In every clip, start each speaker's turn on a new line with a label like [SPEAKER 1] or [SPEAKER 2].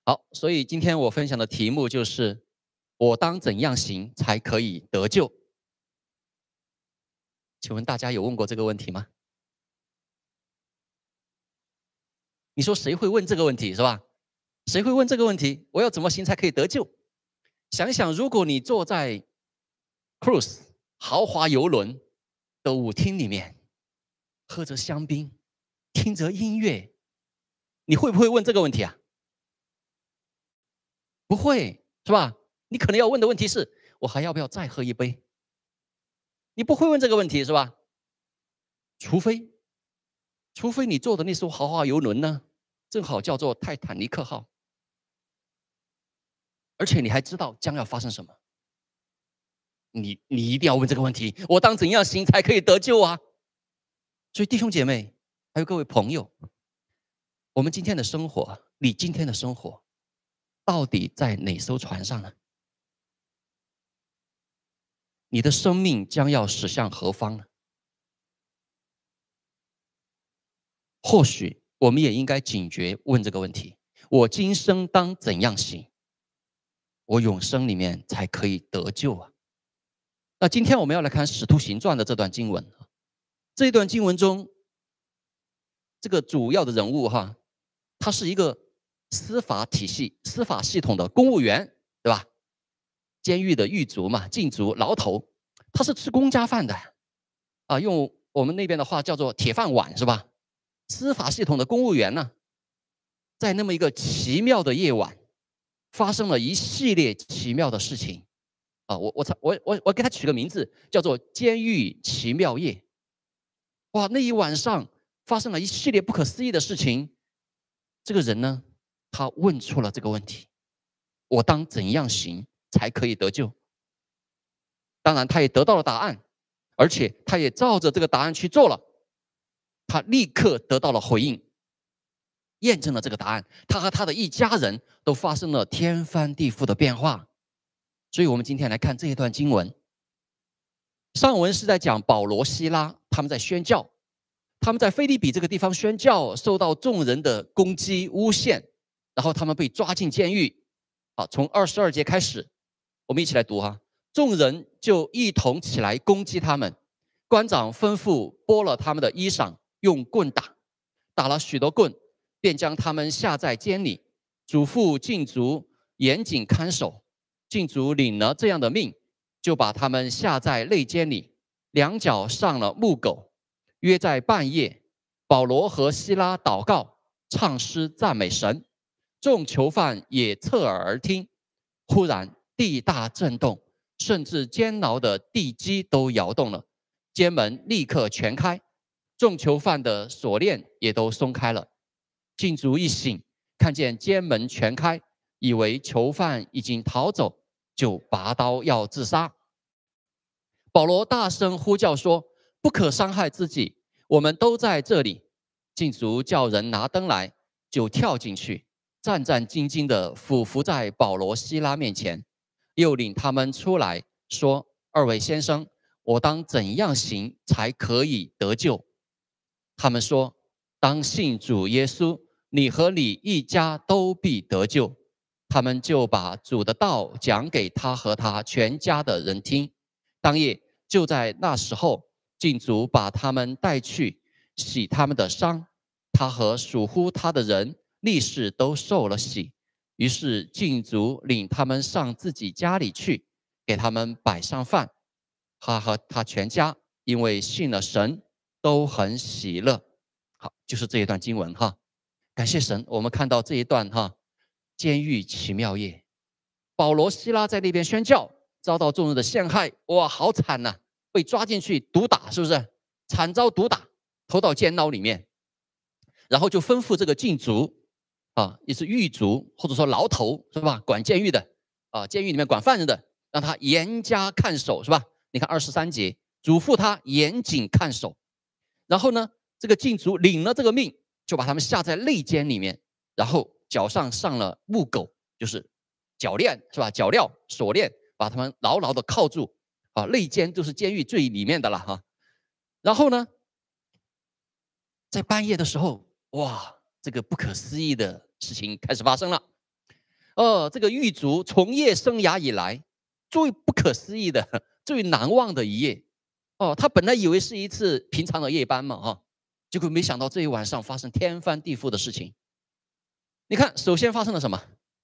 [SPEAKER 1] 好，所以今天我分享的题目就是：我当怎样行才可以得救？请问大家有问过这个问题吗？你说谁会问这个问题是吧？谁会问这个问题？我要怎么行才可以得救？想一想，如果你坐在 cruise 豪华游轮的舞厅里面，喝着香槟，听着音乐，你会不会问这个问题啊？不会，是吧？你可能要问的问题是：我还要不要再喝一杯？你不会问这个问题是吧？除非你坐的那艘豪华游轮呢，正好叫做泰坦尼克号，而且你还知道将要发生什么，你一定要问这个问题：我当怎样行才可以得救啊？所以弟兄姐妹，还有各位朋友，我们今天的生活，你今天的生活，到底在哪艘船上呢？你的生命将要驶向何方呢？或许我们也应该警觉问这个问题：我今生当怎样行，我永生里面才可以得救啊？那今天我们要来看《使徒行传》的这段经文。这一段经文中，这个主要的人物他是一个司法体系、司法系统的公务员，对吧？监狱的狱卒嘛，禁足、牢头，他是吃公家饭的啊，用我们那边的话叫做铁饭碗，是吧？司法系统的公务员呢，在那么一个奇妙的夜晚，发生了一系列奇妙的事情啊！我给他取个名字，叫做“监狱奇妙夜”。哇，那一晚上发生了一系列不可思议的事情。这个人呢，他问出了这个问题：我当怎样行才可以得救？当然，他也得到了答案，而且他也照着这个答案去做了。他立刻得到了回应，验证了这个答案。他和他的一家人都发生了天翻地覆的变化。所以我们今天来看这一段经文。上文是在讲保罗、希拉他们在宣教，他们在腓立比这个地方宣教，受到众人的攻击诬陷，然后他们被抓进监狱。从22节开始，我们一起来读众人就一同起来攻击他们，官长吩咐剥了他们的衣裳，用棍打，打了许多棍，便将他们下在监里，嘱咐禁足严谨看守。禁足领了这样的命，就把他们下在内监里，两脚上了木狗。约在半夜，保罗和希拉祷告，唱诗赞美神，众囚犯也侧耳而听。忽然地大震动，甚至监牢的地基都摇动了，监门立刻全开，众囚犯的锁链也都松开了。禁足一醒，看见监门全开，以为囚犯已经逃走，就拔刀要自杀。保罗大声呼叫说：不可伤害自己，我们都在这里。禁足叫人拿灯来，就跳进去，战战兢兢地俯伏在保罗、希拉面前，又领他们出来说：二位先生，我当怎样行才可以得救？他们说：当信主耶稣，你和你一家都必得救。他们就把主的道讲给他和他全家的人听。当夜就在那时候，禁足把他们带去洗他们的伤，他和属乎他的人立时都受了洗。于是禁足领他们上自己家里去，给他们摆上饭。他和他全家因为信了神，都很喜乐。好，就是这一段经文感谢神，我们看到这一段监狱奇妙夜，保罗、希拉在那边宣教，遭到众人的陷害，哇，好惨呐！被抓进去毒打，是不是？惨遭毒打，投到监牢里面，然后就吩咐这个禁足也是狱卒或者说牢头，是吧？管监狱的监狱里面管犯人的，让他严加看守，是吧？你看23节，嘱咐他严谨看守。然后呢，这个禁足领了这个命，就把他们下在内监里面，然后脚上上了木狗，就是脚链，是吧？脚镣、锁链，把他们牢牢的铐住内监就是监狱最里面的了然后呢，在半夜的时候，哇，这个不可思议的事情开始发生了。 这个狱卒从业生涯以来最不可思议的、最难忘的一夜。他本来以为是一次平常的夜班嘛，结果没想到这一晚上发生天翻地覆的事情。你看，首先发生了什么？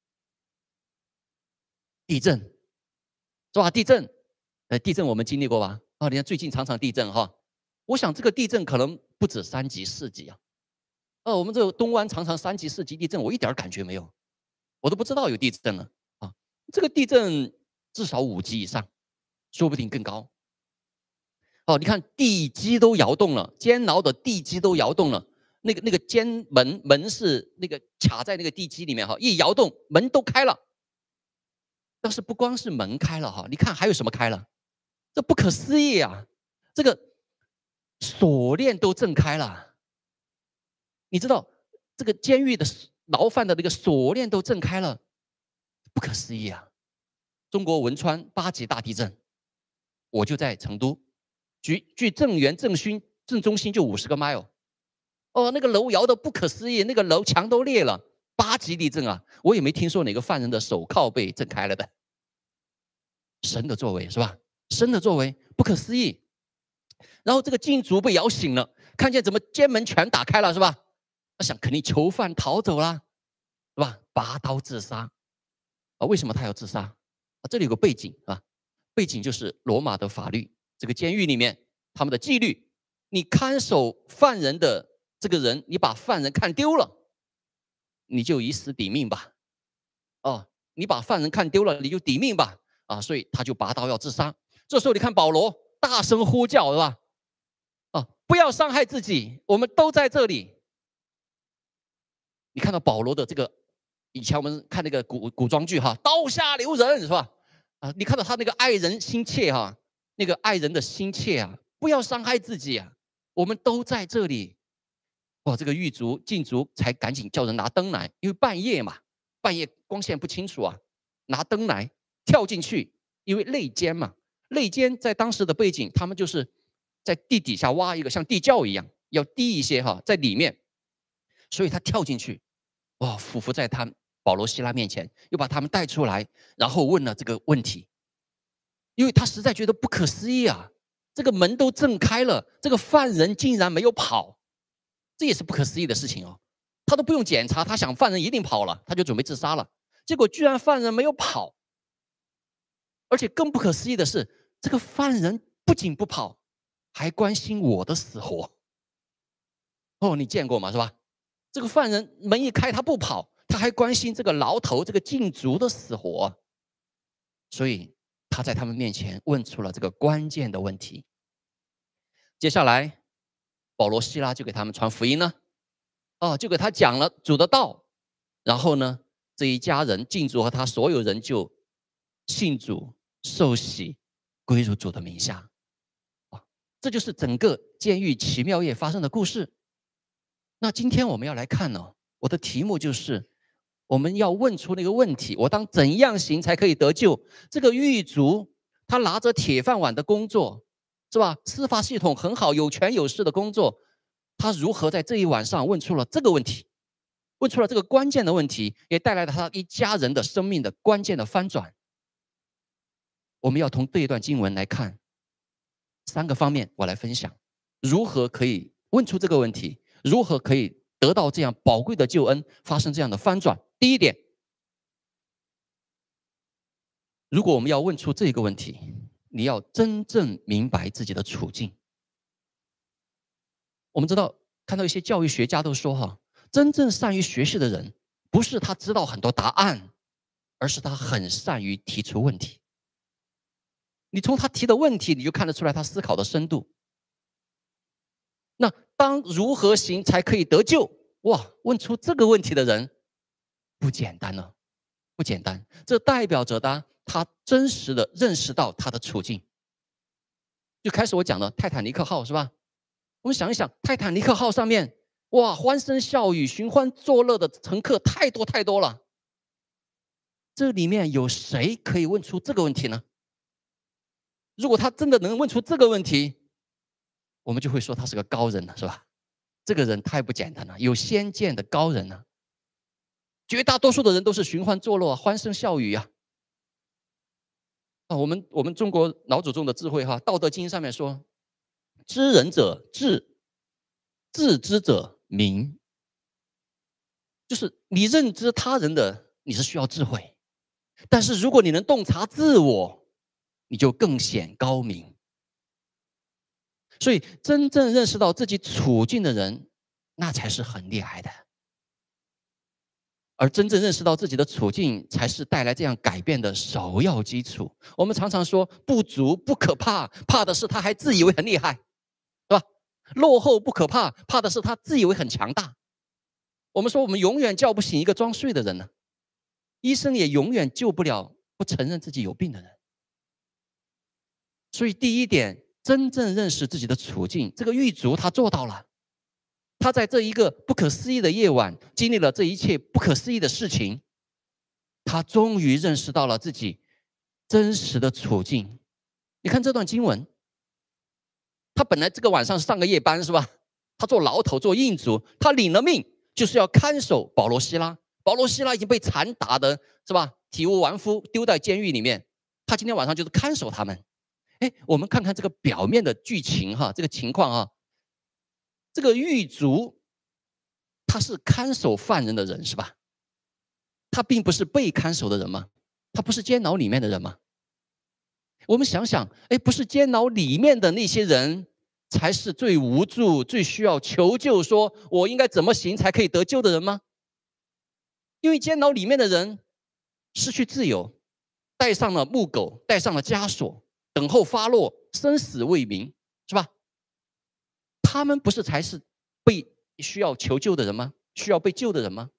[SPEAKER 1] 地震，是吧？地震，地震我们经历过吧？你看最近常常地震哈。我想这个地震可能不止3级、4级啊。我们这个东湾常常3级、4级地震，我一点感觉没有，我都不知道有地震了啊。这个地震至少5级以上，说不定更高。你看地基都摇动了，监牢的地基都摇动了。那个监门是那个卡在那个地基里面哈，一摇动门都开了。但是不光是门开了哈，你看还有什么开了？这不可思议啊！这个锁链都震开了。你知道这个监狱的牢犯的那个锁链都震开了，不可思议啊！中国汶川8级大地震，我就在成都，距震源正中心就50个 mile。那个楼摇的不可思议，那个楼墙都裂了，8级地震啊！我也没听说哪个犯人的手铐被震开了的。神的作为是吧？神的作为不可思议。然后这个禁足被摇醒了，看见怎么监门全打开了是吧？他想肯定囚犯逃走了，是吧？拔刀自杀。为什么他要自杀？这里有个背景啊，背景就是罗马的法律，这个监狱里面他们的纪律，你看守犯人的这个人，你把犯人看丢了，你就以死抵命吧。你把犯人看丢了，你就抵命吧。所以他就拔刀要自杀。这时候你看保罗大声呼叫，是吧？不要伤害自己，我们都在这里。你看到保罗的这个，以前我们看那个古装剧哈，刀下留人是吧？你看到他那个爱人心切哈，那个爱人的心切啊，不要伤害自己啊，我们都在这里。这个禁足才赶紧叫人拿灯来，因为半夜嘛，半夜光线不清楚啊，拿灯来跳进去，因为内监嘛，内监在当时的背景，他们就是在地底下挖一个像地窖一样，要低一些哈，在里面，所以他跳进去，俯伏在保罗希拉面前，又把他们带出来，然后问了这个问题，因为他实在觉得不可思议啊，这个门都震开了，这个犯人竟然没有跑，这也是不可思议的事情哦。他都不用检查，他想犯人一定跑了，他就准备自杀了，结果居然犯人没有跑。而且更不可思议的是，这个犯人不仅不跑，还关心我的死活。你见过吗？是吧？这个犯人门一开，他不跑，他还关心这个牢头、这个禁足的死活。所以他在他们面前问出了这个关键的问题。接下来，保罗希拉就给他们传福音了，就给他讲了主的道。然后呢，这一家人禁足和他所有人就信主受洗，归入主的名下。这就是整个监狱奇妙夜发生的故事。那今天我们要来看呢，我的题目就是我们要问出那个问题：我当怎样行才可以得救？这个狱卒他拿着铁饭碗的工作，是吧？司法系统很好，有权有势的工作，他如何在这一晚上问出了这个问题，问出了这个关键的问题，也带来了他一家人的生命的关键的翻转。我们要从这一段经文来看3个方面，我来分享如何可以问出这个问题，如何可以得到这样宝贵的救恩，发生这样的翻转。第一点，如果我们要问出这个问题，你要真正明白自己的处境。我们知道，看到一些教育学家都说真正善于学习的人，不是他知道很多答案，而是他很善于提出问题。你从他提的问题，你就看得出来他思考的深度。那当如何行才可以得救？问出这个问题的人不简单了，不简单。这代表着他真实的认识到他的处境。就开始我讲的泰坦尼克号是吧？我们想一想，泰坦尼克号上面欢声笑语、寻欢作乐的乘客太多太多了。这里面有谁可以问出这个问题呢？如果他真的能问出这个问题，我们就会说他是个高人了，是吧？这个人太不简单了，有先见的高人了。 绝大多数的人都是寻欢作乐、欢声笑语啊。我们中国老祖宗的智慧哈，《道德经》上面说：知人者智，自知者明。就是你认知他人的，你是需要智慧；但是如果你能洞察自我，你就更显高明。所以，真正认识到自己处境的人，那才是很厉害的。而真正认识到自己的处境，才是带来这样改变的首要基础。我们常常说，不足不可怕，怕的是他还自以为很厉害，是吧？落后不可怕，怕的是他自以为很强大。我们说，我们永远叫不醒一个装睡的人呢，医生也永远救不了不承认自己有病的人。所以，第一点，真正认识自己的处境，这个狱卒他做到了。他在这一个不可思议的夜晚，经历了这一切不可思议的事情，他终于认识到了自己真实的处境。你看这段经文，他本来这个晚上是上个夜班是吧？他做牢头做印卒，他领了命就是要看守保罗希拉。保罗希拉已经被残打的是吧？体无完肤，丢在监狱里面。他今天晚上就是看守他们。哎，我们看看这个表面的剧情哈，这个情况啊。这个狱卒，他是看守犯人的人是吧？他并不是被看守的人吗？他不是监牢里面的人吗？我们想想，哎，不是监牢里面的那些人才是最无助、最需要求救，说我应该怎么行才可以得救的人吗？因为监牢里面的人失去自由，戴上了木狗，戴上了枷锁，等候发落，生死未明，是吧？他们不是才是被需要求救的人吗？需要被救的人吗？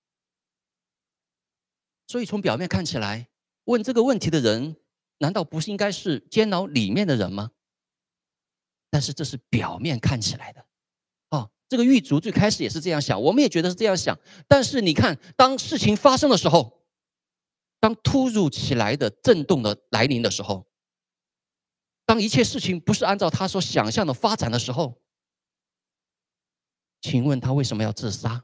[SPEAKER 1] 所以从表面看起来，问这个问题的人，难道不是应该是监牢里面的人吗？但是这是表面看起来的。这个狱卒最开始也是这样想，我们也觉得是这样想。但是你看，当事情发生的时候，当突如其来的震动的来临的时候，当一切事情不是按照他所想象的发展的时候，请问他为什么要自杀？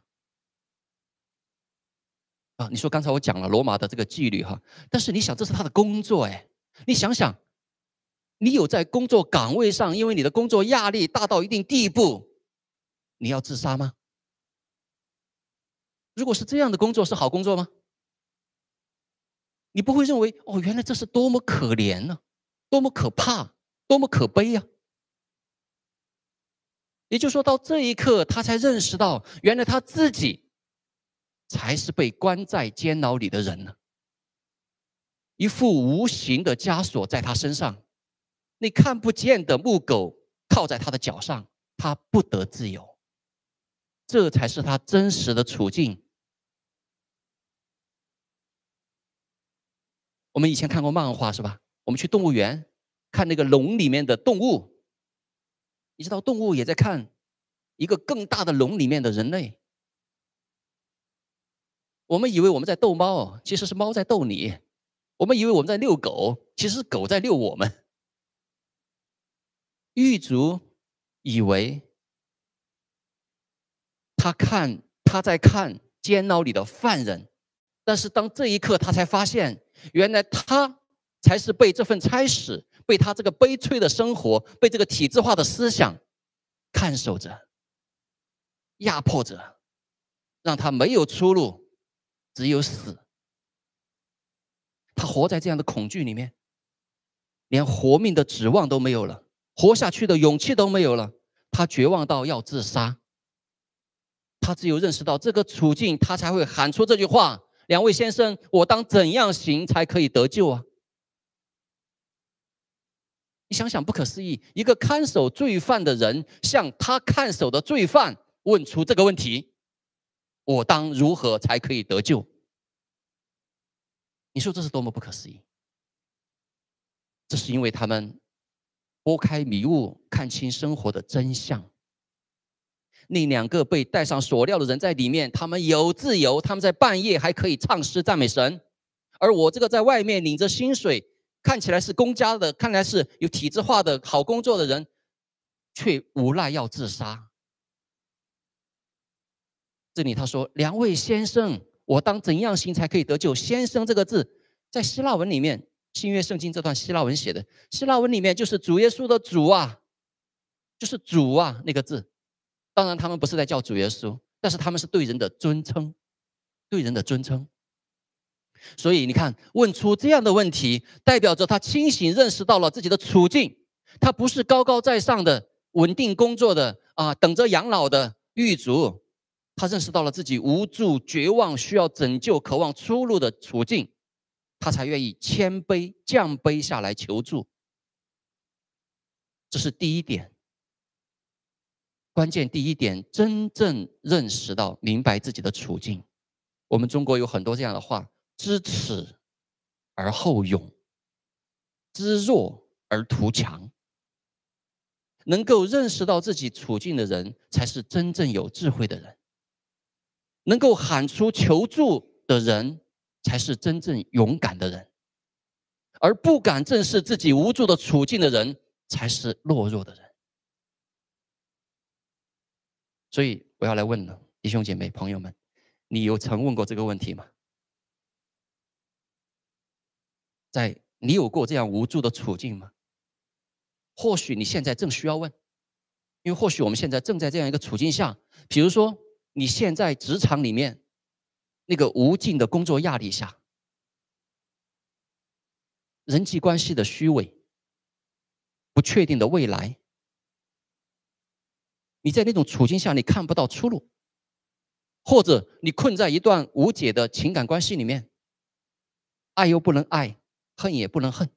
[SPEAKER 1] 你说刚才我讲了罗马的这个纪律哈，但是你想这是他的工作哎，你想想，你有在工作岗位上，因为你的工作压力大到一定地步，你要自杀吗？如果是这样的工作是好工作吗？你不会认为原来这是多么可怜呢，多么可怕，多么可悲呀。也就是说到这一刻，他才认识到，原来他自己才是被关在监牢里的人呢。一副无形的枷锁在他身上，你看不见的木狗靠在他的脚上，他不得自由。这才是他真实的处境。我们以前看过漫画是吧？我们去动物园看那个笼里面的动物，你知道动物也在看一个更大的笼里面的人类。我们以为我们在逗猫，其实是猫在逗你。我们以为我们在遛狗，其实是狗在遛我们。狱卒以为他在看监牢里的犯人，但是当这一刻他才发现，原来他才是被这份差事，被他这个悲催的生活，被这个体制化的思想看守着，压迫着，让他没有出路，只有死。他活在这样的恐惧里面，连活命的指望都没有了，活下去的勇气都没有了，他绝望到要自杀。他只有认识到这个处境，他才会喊出这句话：两位先生，我当怎样行才可以得救啊？你想想，不可思议，一个看守罪犯的人向他看守的罪犯问出这个问题：我当如何才可以得救？你说这是多么不可思议。这是因为他们拨开迷雾，看清生活的真相。那两个被戴上锁链的人在里面，他们有自由，他们在半夜还可以唱诗赞美神。而我这个在外面领着薪水，看起来是公家的，看来是有体制化的好工作的人，却无奈要自杀。这里他说：两位先生， 我当怎样行才可以得救？先生这个字在希腊文里面，新约圣经这段希腊文写的，希腊文里面就是主耶稣的主啊，就是主啊那个字。当然他们不是在叫主耶稣，但是他们是对人的尊称，对人的尊称。所以你看，问出这样的问题，代表着他清醒认识到了自己的处境，他不是高高在上的稳定工作的等着养老的狱卒，他认识到了自己无助、绝望、需要拯救、渴望出路的处境，他才愿意谦卑降卑下来求助。这是第一点，关键第一点，真正认识到明白自己的处境。我们中国有很多这样的话，知耻而后勇，知弱而图强。能够认识到自己处境的人，才是真正有智慧的人。能够喊出求助的人，才是真正勇敢的人。而不敢正视自己无助的处境的人，才是懦弱的人。所以我要来问了，弟兄姐妹朋友们，你有曾问过这个问题吗？你有过这样无助的处境吗？或许你现在正需要问，因为或许我们现在正在这样一个处境下，比如说你现在职场里面那个无尽的工作压力下，人际关系的虚伪，不确定的未来，你在那种处境下你看不到出路，或者你困在一段无解的情感关系里面，爱又不能爱，恨也不能恨，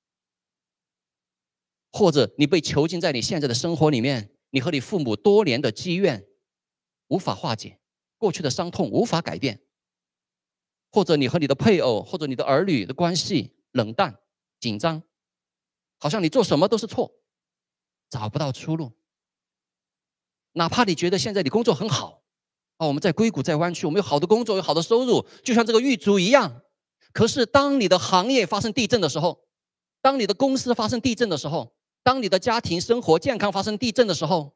[SPEAKER 1] 或者你被囚禁在你现在的生活里面，你和你父母多年的积怨无法化解，过去的伤痛无法改变，或者你和你的配偶或者你的儿女的关系冷淡紧张，好像你做什么都是错，找不到出路。哪怕你觉得现在你工作很好我们在硅谷在湾区，我们有好的工作有好的收入，就像这个狱卒一样，可是当你的行业发生地震的时候，当你的公司发生地震的时候，当你的家庭生活健康发生地震的时候，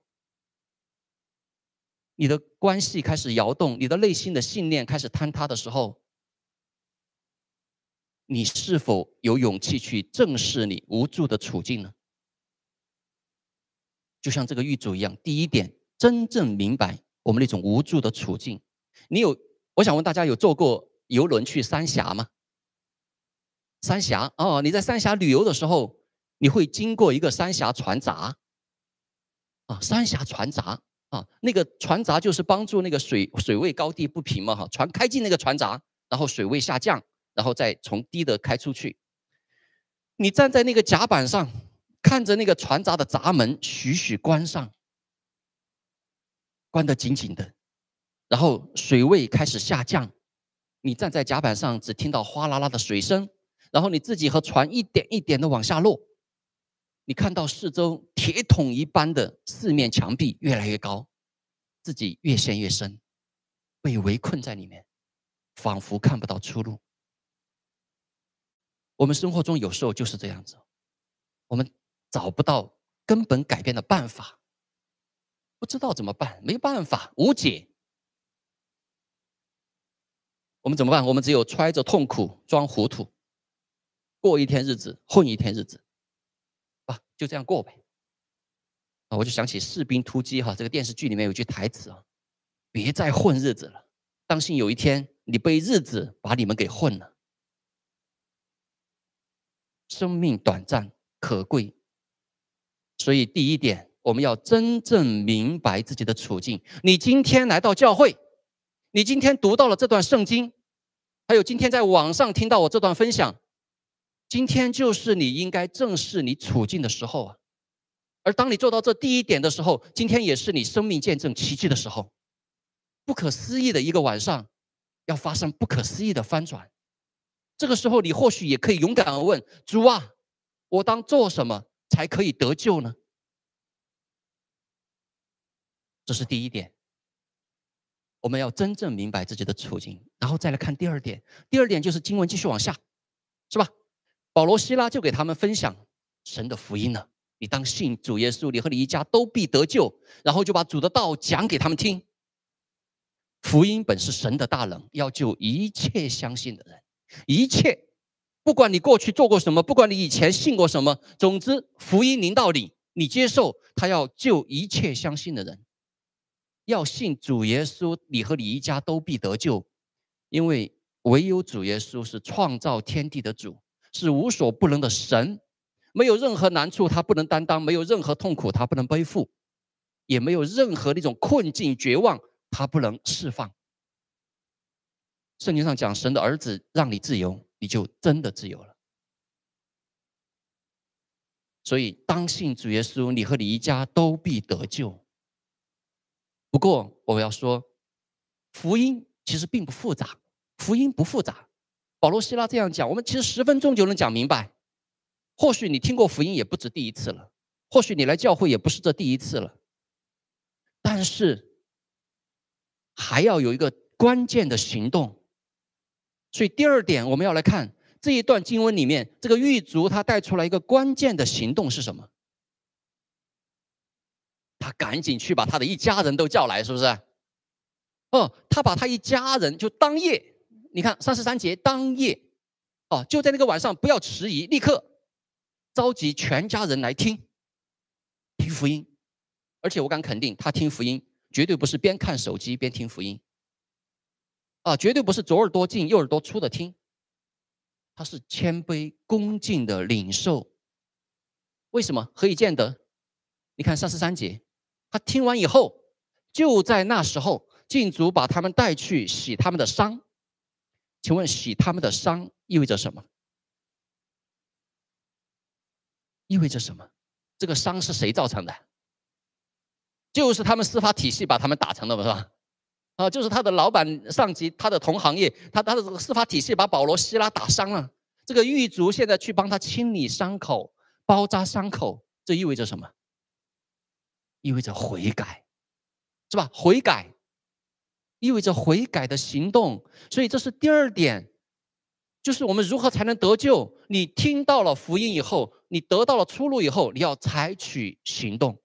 [SPEAKER 1] 你的关系开始摇动，你的内心的信念开始坍塌的时候，你是否有勇气去正视你无助的处境呢？就像这个狱卒一样，第一点，真正明白我们那种无助的处境。我想问大家，有坐过邮轮去三峡吗？三峡你在三峡旅游的时候，你会经过一个三峡船闸三峡船闸那个船闸就是帮助那个水位高低不平嘛船开进那个船闸，然后水位下降，然后再从低的开出去。你站在那个甲板上，看着那个船闸的闸门徐徐关上，关得紧紧的，然后水位开始下降，你站在甲板上只听到哗啦啦的水声，然后你自己和船一点一点的往下落，你看到四周铁桶一般的四面墙壁越来越高，自己越陷越深，被围困在里面，仿佛看不到出路。我们生活中有时候就是这样子，我们找不到根本改变的办法，不知道怎么办，没办法，无解。我们怎么办？我们只有揣着痛苦装糊涂，过一天日子混一天日子就这样过呗我就想起《士兵突击》这个电视剧里面有句台词别再混日子了，当心有一天你被日子把你们给混了。生命短暂可贵，所以第一点，我们要真正明白自己的处境。你今天来到教会，你今天读到了这段圣经，还有今天在网上听到我这段分享，今天就是你应该正视你处境的时候而当你做到这第一点的时候，今天也是你生命见证奇迹的时候。不可思议的一个晚上，要发生不可思议的翻转。这个时候，你或许也可以勇敢地问：主啊，我当做什么才可以得救呢？这是第一点，我们要真正明白自己的处境，然后再来看第二点。第二点就是经文继续往下，是吧？保罗、希拉就给他们分享神的福音了。你当信主耶稣，你和你一家都必得救。然后就把主的道讲给他们听。 福音本是神的大能，要救一切相信的人。一切，不管你过去做过什么，不管你以前信过什么，总之福音临到你，你接受，他要救一切相信的人。要信主耶稣，你和你一家都必得救，因为唯有主耶稣是创造天地的主，是无所不能的神，没有任何难处他不能担当，没有任何痛苦他不能背负，也没有任何那种困境绝望他不能释放。圣经上讲，神的儿子让你自由，你就真的自由了。所以当信主耶稣，你和你一家都必得救。不过我要说，福音其实并不复杂，福音不复杂。保罗希拉这样讲，我们其实10分钟就能讲明白。或许你听过福音也不止第一次了，或许你来教会也不是这第一次了，但是还要有一个关键的行动。所以第二点，我们要来看这一段经文里面，这个狱卒他带出来一个关键的行动是什么？他赶紧去把他的一家人都叫来，是不是？他把他一家人就当夜，你看33节当夜，就在那个晚上，不要迟疑，立刻召集全家人来听福音。而且我敢肯定，他听福音绝对不是边看手机边听福音，绝对不是左耳朵进右耳朵出的听，他是谦卑恭敬的领受。为什么？何以见得？你看33节，他听完以后，就在那时候，禁足把他们带去洗他们的伤。请问洗他们的伤意味着什么？意味着什么？这个伤是谁造成的？就是他们司法体系把他们打成的，是吧？就是他的老板、上级、他的同行业，他的这个司法体系把保罗、希拉打伤了。这个狱卒现在去帮他清理伤口、包扎伤口，这意味着什么？意味着悔改，是吧？悔改意味着悔改的行动。所以这是第二点，就是我们如何才能得救。你听到了福音以后，你得到了出路以后，你要采取行动。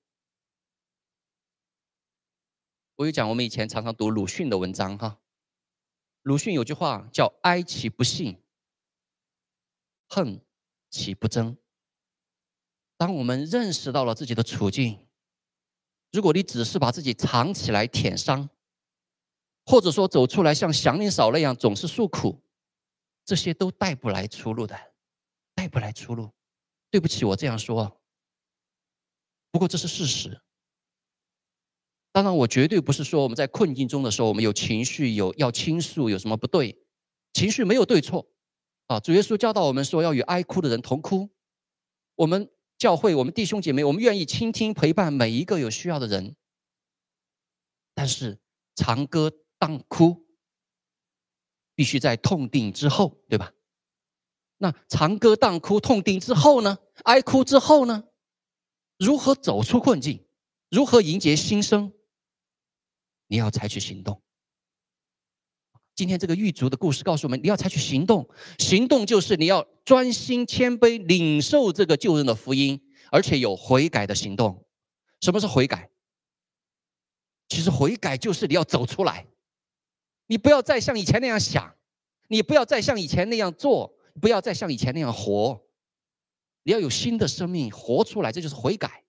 [SPEAKER 1] 我有讲，我们以前常常读鲁迅的文章哈。鲁迅有句话叫“哀其不幸，恨其不争”。当我们认识到了自己的处境，如果你只是把自己藏起来舔伤，或者说走出来像祥林嫂那样总是诉苦，这些都带不来出路的，带不来出路。对不起，我这样说，不过这是事实。当然，我绝对不是说我们在困境中的时候，我们有情绪，有要倾诉，有什么不对？情绪没有对错，主耶稣教导我们说要与哀哭的人同哭。我们教会，我们弟兄姐妹，我们愿意倾听陪伴每一个有需要的人。但是长歌当哭，必须在痛定之后，对吧？那长歌当哭，痛定之后呢？哀哭之后呢？如何走出困境？如何迎接新生？你要采取行动。今天这个狱卒的故事告诉我们，你要采取行动。行动就是你要专心谦卑领受这个救人的福音，而且有悔改的行动。什么是悔改？其实悔改就是你要走出来，你不要再像以前那样想，你不要再像以前那样做，不要再像以前那样活，你要有新的生命活出来，这就是悔改。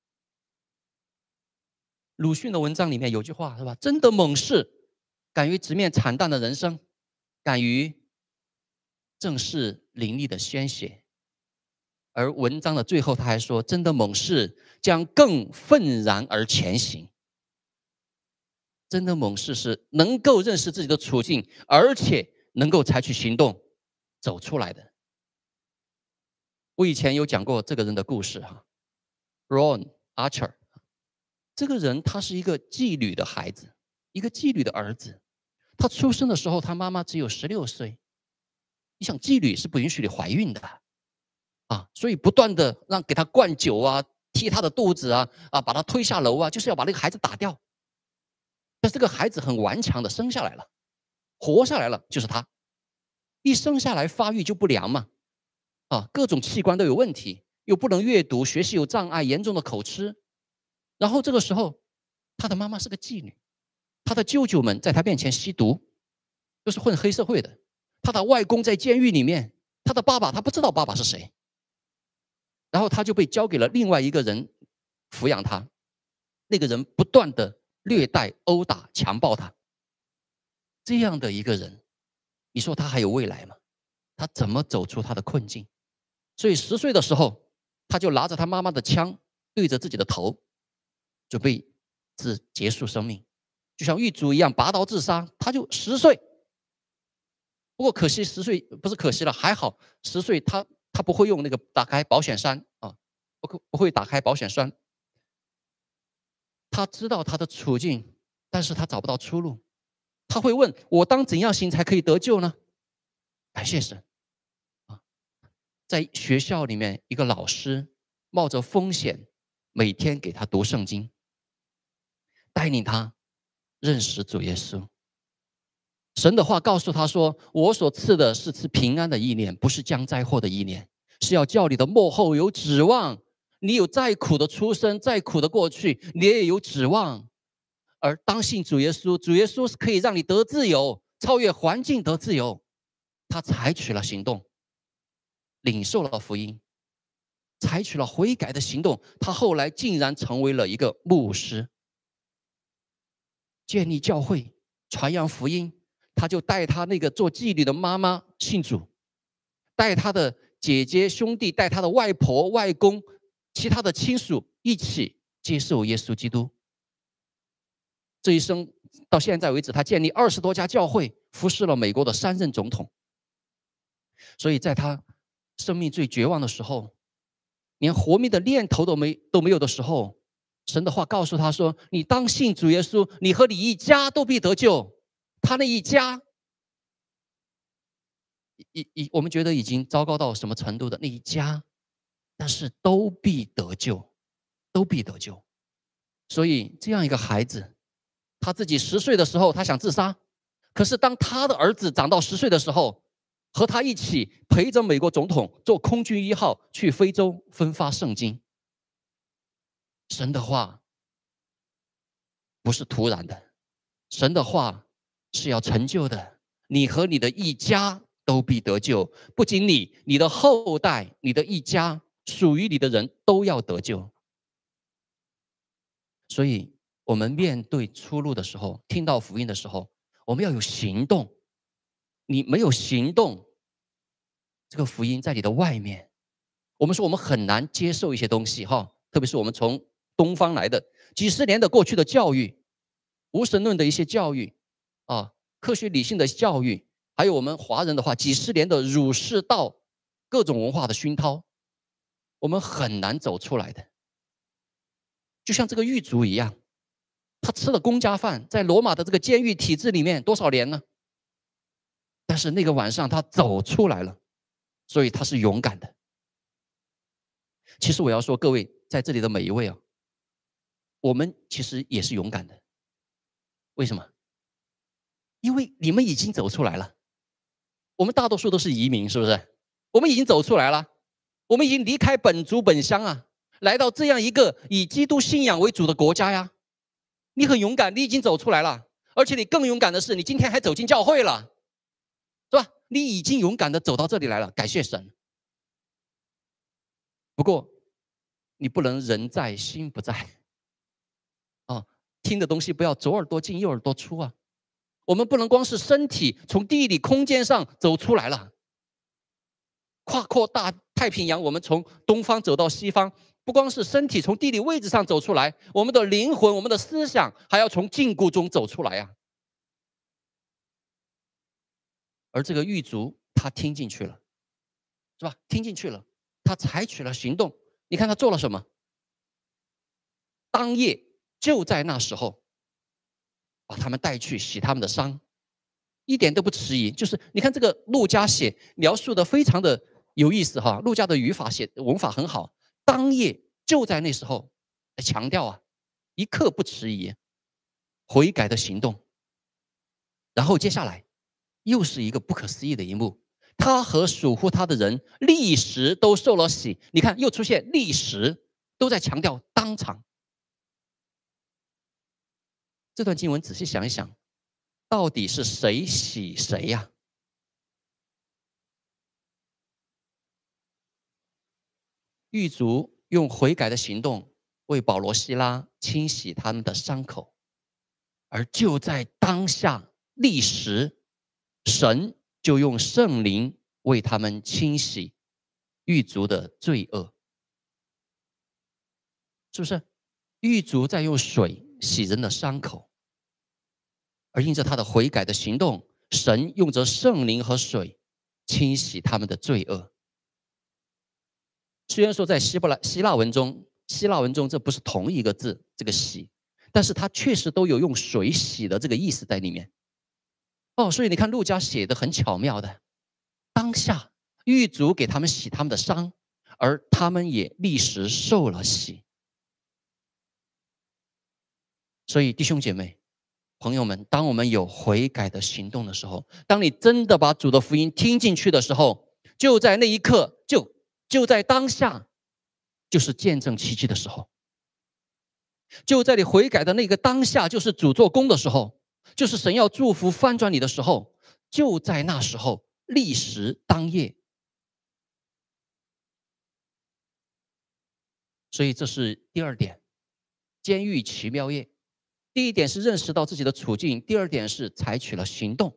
[SPEAKER 1] 鲁迅的文章里面有句话是吧？真的猛士敢于直面惨淡的人生，敢于正视淋漓的鲜血。而文章的最后他还说，真的猛士将更愤然而前行。真的猛士是能够认识自己的处境，而且能够采取行动走出来的。我以前有讲过这个人的故事Ron Archer。这个人他是一个妓女的孩子，一个妓女的儿子。他出生的时候，他妈妈只有16岁。你想，妓女是不允许你怀孕的所以不断的给他灌酒踢他的肚子把他推下楼就是要把那个孩子打掉。但是这个孩子很顽强的生下来了，活下来了，就是他。一生下来发育就不良嘛，各种器官都有问题，又不能阅读，学习有障碍，严重的口吃。然后这个时候，他的妈妈是个妓女， 他的舅舅们在他面前吸毒，都是混黑社会的。他的外公在监狱里面，他的爸爸他不知道爸爸是谁，然后他就被交给了另外一个人抚养他。那个人不断的虐待、殴打、强暴他。这样的一个人，你说他还有未来吗？他怎么走出他的困境？所以10岁的时候，他就拿着他妈妈的枪对着自己的头，准备结束生命，就像狱卒一样拔刀自杀。他就10岁，不过可惜10岁不是可惜了，还好10岁他不会用那个打开保险栓啊，不会打开保险栓。他知道他的处境，但是他找不到出路。他会问：我当怎样行才可以得救呢？感谢神啊，在学校里面，一个老师冒着风险，每天给他读圣经，带领他认识主耶稣。神的话告诉他说：我所赐的是赐平安的意念，不是降灾祸的意念，是要叫你的末后有指望。你有再苦的出身，再苦的过去，你也有指望。而当信主耶稣，主耶稣是可以让你得自由，超越环境得自由。他采取了行动，领受了福音，采取了悔改的行动。他后来竟然成为了一个牧师，建立教会，传扬福音。他就带他那个做妓女的妈妈信主，带他的姐姐兄弟，带他的外婆外公，其他的亲属一起接受耶稣基督。这一生到现在为止，他建立20多家教会，服侍了美国的3任总统。所以在他生命最绝望的时候，连活命的念头都没有的时候，神的话告诉他说：你当信主耶稣，你和你一家都必得救。他那一家，我们觉得已经糟糕到什么程度的那一家，但是都必得救，都必得救。所以这样一个孩子，他自己10岁的时候，他想自杀，可是当他的儿子长到10岁的时候，和他一起陪着美国总统坐空军1号去非洲分发圣经。神的话不是突然的，神的话是要成就的。你和你的一家都必得救，不仅你，你的后代，你的一家，属于你的人都要得救。所以我们面对出路的时候，听到福音的时候，我们要有行动。你没有行动，这个福音在你的外面。我们说我们很难接受一些东西哈，特别是我们从东方来的几十年的过去的教育，无神论的一些教育啊，科学理性的教育，还有我们华人的话，几十年的儒释道各种文化的熏陶，我们很难走出来的。就像这个狱卒一样，他吃了公家饭，在罗马的这个监狱体制里面多少年呢？但是那个晚上他走出来了，所以他是勇敢的。其实我要说，各位在这里的每一位啊，我们其实也是勇敢的。为什么？因为你们已经走出来了。我们大多数都是移民，是不是？我们已经走出来了，我们已经离开本族本乡啊，来到这样一个以基督信仰为主的国家呀。你很勇敢，你已经走出来了，而且你更勇敢的是，你今天还走进教会了，是吧？你已经勇敢的走到这里来了，感谢神。不过你不能人在心不在啊，听的东西不要左耳朵进右耳朵出啊。我们不能光是身体从地理空间上走出来了，跨过大太平洋，我们从东方走到西方，不光是身体从地理位置上走出来，我们的灵魂，我们的思想还要从禁锢中走出来啊。而这个狱卒他听进去了，是吧？听进去了，他采取了行动。你看他做了什么？当夜就在那时候，把他们带去洗他们的伤，一点都不迟疑。就是你看这个路加描述的非常的有意思哈，路加的语法文法很好。当夜就在那时候，强调啊，一刻不迟疑，悔改的行动。然后接下来又是一个不可思议的一幕，他和属乎他的人立时都受了洗。你看又出现立时，都在强调当场。 这段经文仔细想一想，到底是谁洗谁呀？狱卒用悔改的行动为保罗、西拉清洗他们的伤口，而就在当下立时，神就用圣灵为他们清洗狱卒的罪恶，是不是？狱卒在用水洗人的伤口，而因着他的悔改的行动，神用着圣灵和水清洗他们的罪恶。虽然说在希腊文中这不是同一个字，这个洗，但是它确实都有用水洗的这个意思在里面。所以你看路加写的很巧妙的，当下狱卒给他们洗他们的伤，而他们也立时受了洗。所以弟兄姐妹朋友们，当我们有悔改的行动的时候，当你真的把主的福音听进去的时候，就在那一刻，就在当下，就是见证奇迹的时候。就在你悔改的那个当下，就是主做工的时候，就是神要祝福翻转你的时候，就在那时候，立时当夜。所以这是第二点，监狱奇妙夜。第一点是认识到自己的处境，第二点是采取了行动，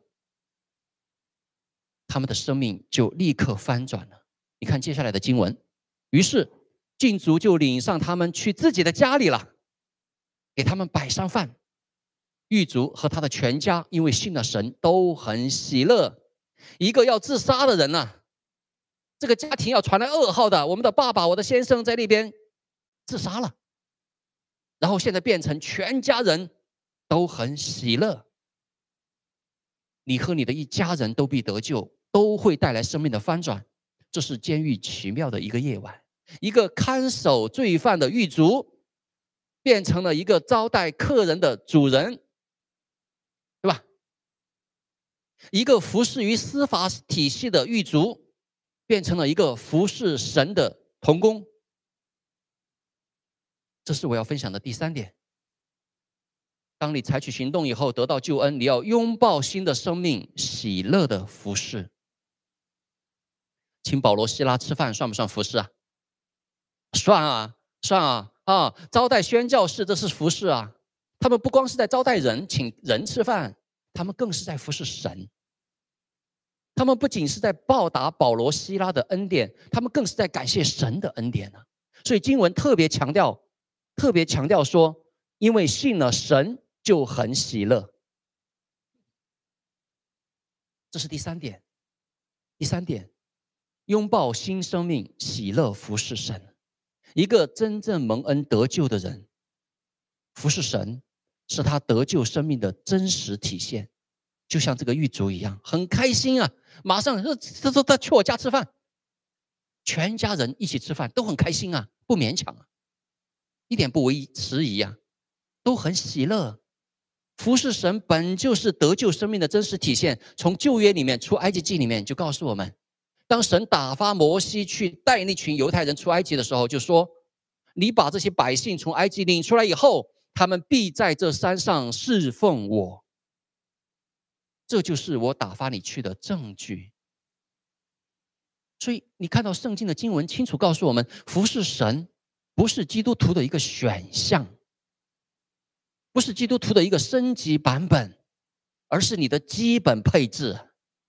[SPEAKER 1] 他们的生命就立刻翻转了。你看接下来的经文，于是禁卒就领上他们去自己的家里了，给他们摆上饭。狱卒和他的全家因为信了神都很喜乐。一个要自杀的人啊，这个家庭要传来噩耗的，我们的爸爸，我的先生在那边自杀了，然后现在变成全家人都很喜乐。你和你的一家人都必得救，都会带来生命的翻转。这是监狱奇妙的一个夜晚，一个看守罪犯的狱卒变成了一个招待客人的主人，对吧？一个服侍于司法体系的狱卒变成了一个服侍神的同工。这是我要分享的第三点。当你采取行动以后得到救恩，你要拥抱新的生命，喜乐的服侍。请保罗、西拉吃饭算不算服侍啊？算啊，算啊！招待宣教士，这是服侍啊。他们不光是在招待人，请人吃饭，他们更是在服侍神。他们不仅是在报答保罗、西拉的恩典，他们更是在感谢神的恩典啊。所以经文特别强调说，因为信了神就很喜乐。这是第三点。第三点，拥抱新生命，喜乐服侍神。一个真正蒙恩得救的人，服侍神是他得救生命的真实体现。就像这个狱卒一样，很开心啊，马上他去我家吃饭，全家人一起吃饭都很开心啊，不勉强啊，一点不为迟疑啊，都很喜乐。服侍神本就是得救生命的真实体现。从旧约里面出埃及记里面就告诉我们，当神打发摩西去带那群犹太人出埃及的时候，就说你把这些百姓从埃及领出来以后，他们必在这山上侍奉我，这就是我打发你去的证据。所以你看到圣经的经文清楚告诉我们，服侍神不是基督徒的一个选项，不是基督徒的一个升级版本，而是你的基本配置。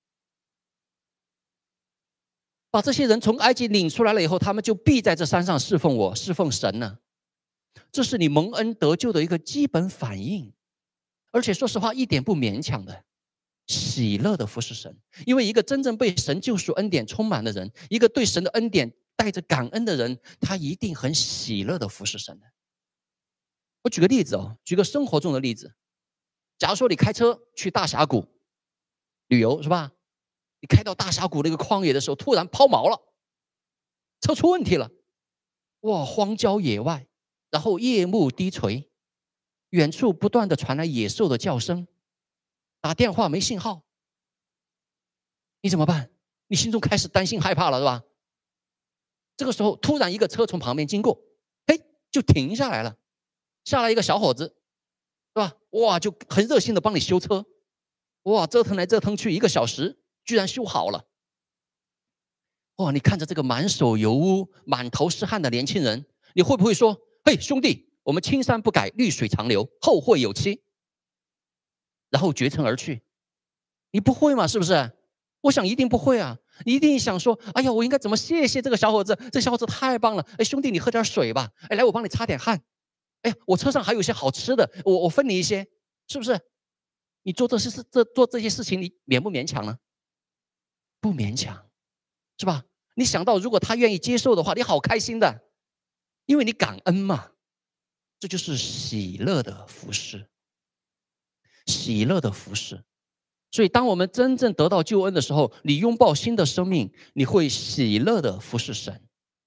[SPEAKER 1] 把这些人从埃及领出来了以后，他们就必在这山上侍奉我，侍奉神呢。这是你蒙恩得救的一个基本反应，而且说实话一点不勉强的，喜乐的服侍神。因为一个真正被神救赎恩典充满的人，一个对神的恩典带着感恩的人，他一定很喜乐的服侍神的。我举个例子举个生活中的例子。假如说你开车去大峡谷旅游，是吧？你开到大峡谷那个旷野的时候，突然抛锚了，车出问题了，哇，荒郊野外，然后夜幕低垂，远处不断的传来野兽的叫声，打电话没信号，你怎么办？你心中开始担心害怕了，是吧？这个时候突然一个车从旁边经过，就停下来了，下来一个小伙子， 是吧？哇，就很热心的帮你修车，哇，折腾来折腾去1个小时，居然修好了。哇，你看着这个满手油污、满头是汗的年轻人，你会不会说：“嘿，兄弟，我们青山不改，绿水长流，后会有期。”然后绝尘而去？你不会嘛？是不是？我想一定不会啊！你一定想说：“哎呀，我应该怎么谢谢这个小伙子？这小伙子太棒了！哎，兄弟，你喝点水吧。哎，来，我帮你擦点汗。哎呀，我车上还有一些好吃的，我分你一些，是不是？你做这些事情，你勉不勉强呢？不勉强，是吧？你想到如果他愿意接受的话，你好开心的，因为你感恩嘛。这就是喜乐的服侍，喜乐的服侍。所以，当我们真正得到救恩的时候，你拥抱新的生命，你会喜乐的服侍神。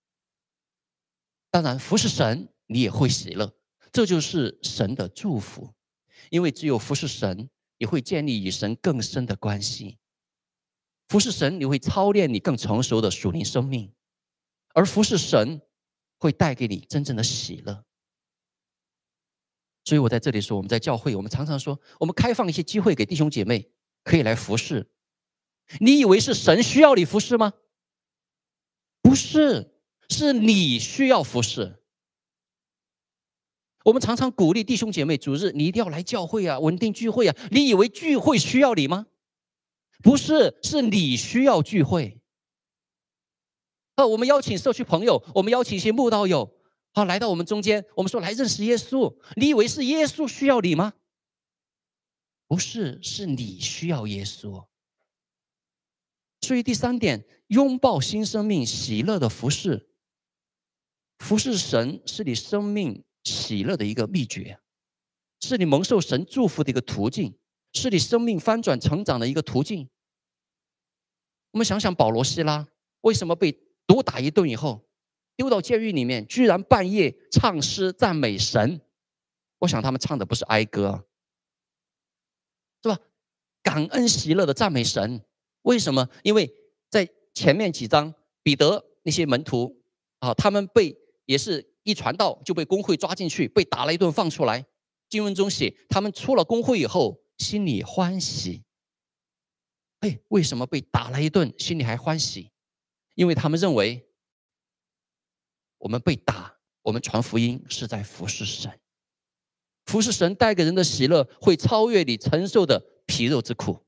[SPEAKER 1] 当然，服侍神你也会喜乐，这就是神的祝福。因为只有服侍神，你会建立与神更深的关系。服侍神，你会操练你更成熟的属灵生命，而服侍神会带给你真正的喜乐。所以我在这里说，我们在教会，我们常常说，我们开放一些机会给弟兄姐妹可以来服侍。你以为是神需要你服侍吗？不是，是你需要服侍。我们常常鼓励弟兄姐妹，主日你一定要来教会啊，稳定聚会啊。你以为聚会需要你吗？不是，是你需要聚会。我们邀请社区朋友，我们邀请一些慕道友，来到我们中间，我们说来认识耶稣。你以为是耶稣需要你吗？不是，是你需要耶稣。所以第3点，拥抱新生命，喜乐的服侍。服侍神是你生命喜乐的一个秘诀，是你蒙受神祝福的一个途径，是你生命翻转成长的一个途径。我们想想保罗西拉为什么被毒打一顿以后丢到监狱里面，居然半夜唱诗赞美神。我想他们唱的不是哀歌，是吧？感恩喜乐的赞美神。为什么？因为在前面几章，彼得那些门徒他们也是一传道就被公会抓进去，被打了一顿放出来。经文中写，他们出了公会以后，心里欢喜。为什么被打了一顿，心里还欢喜？因为他们认为，我们被打，我们传福音是在服侍神。服侍神带给人的喜乐，会超越你承受的皮肉之苦。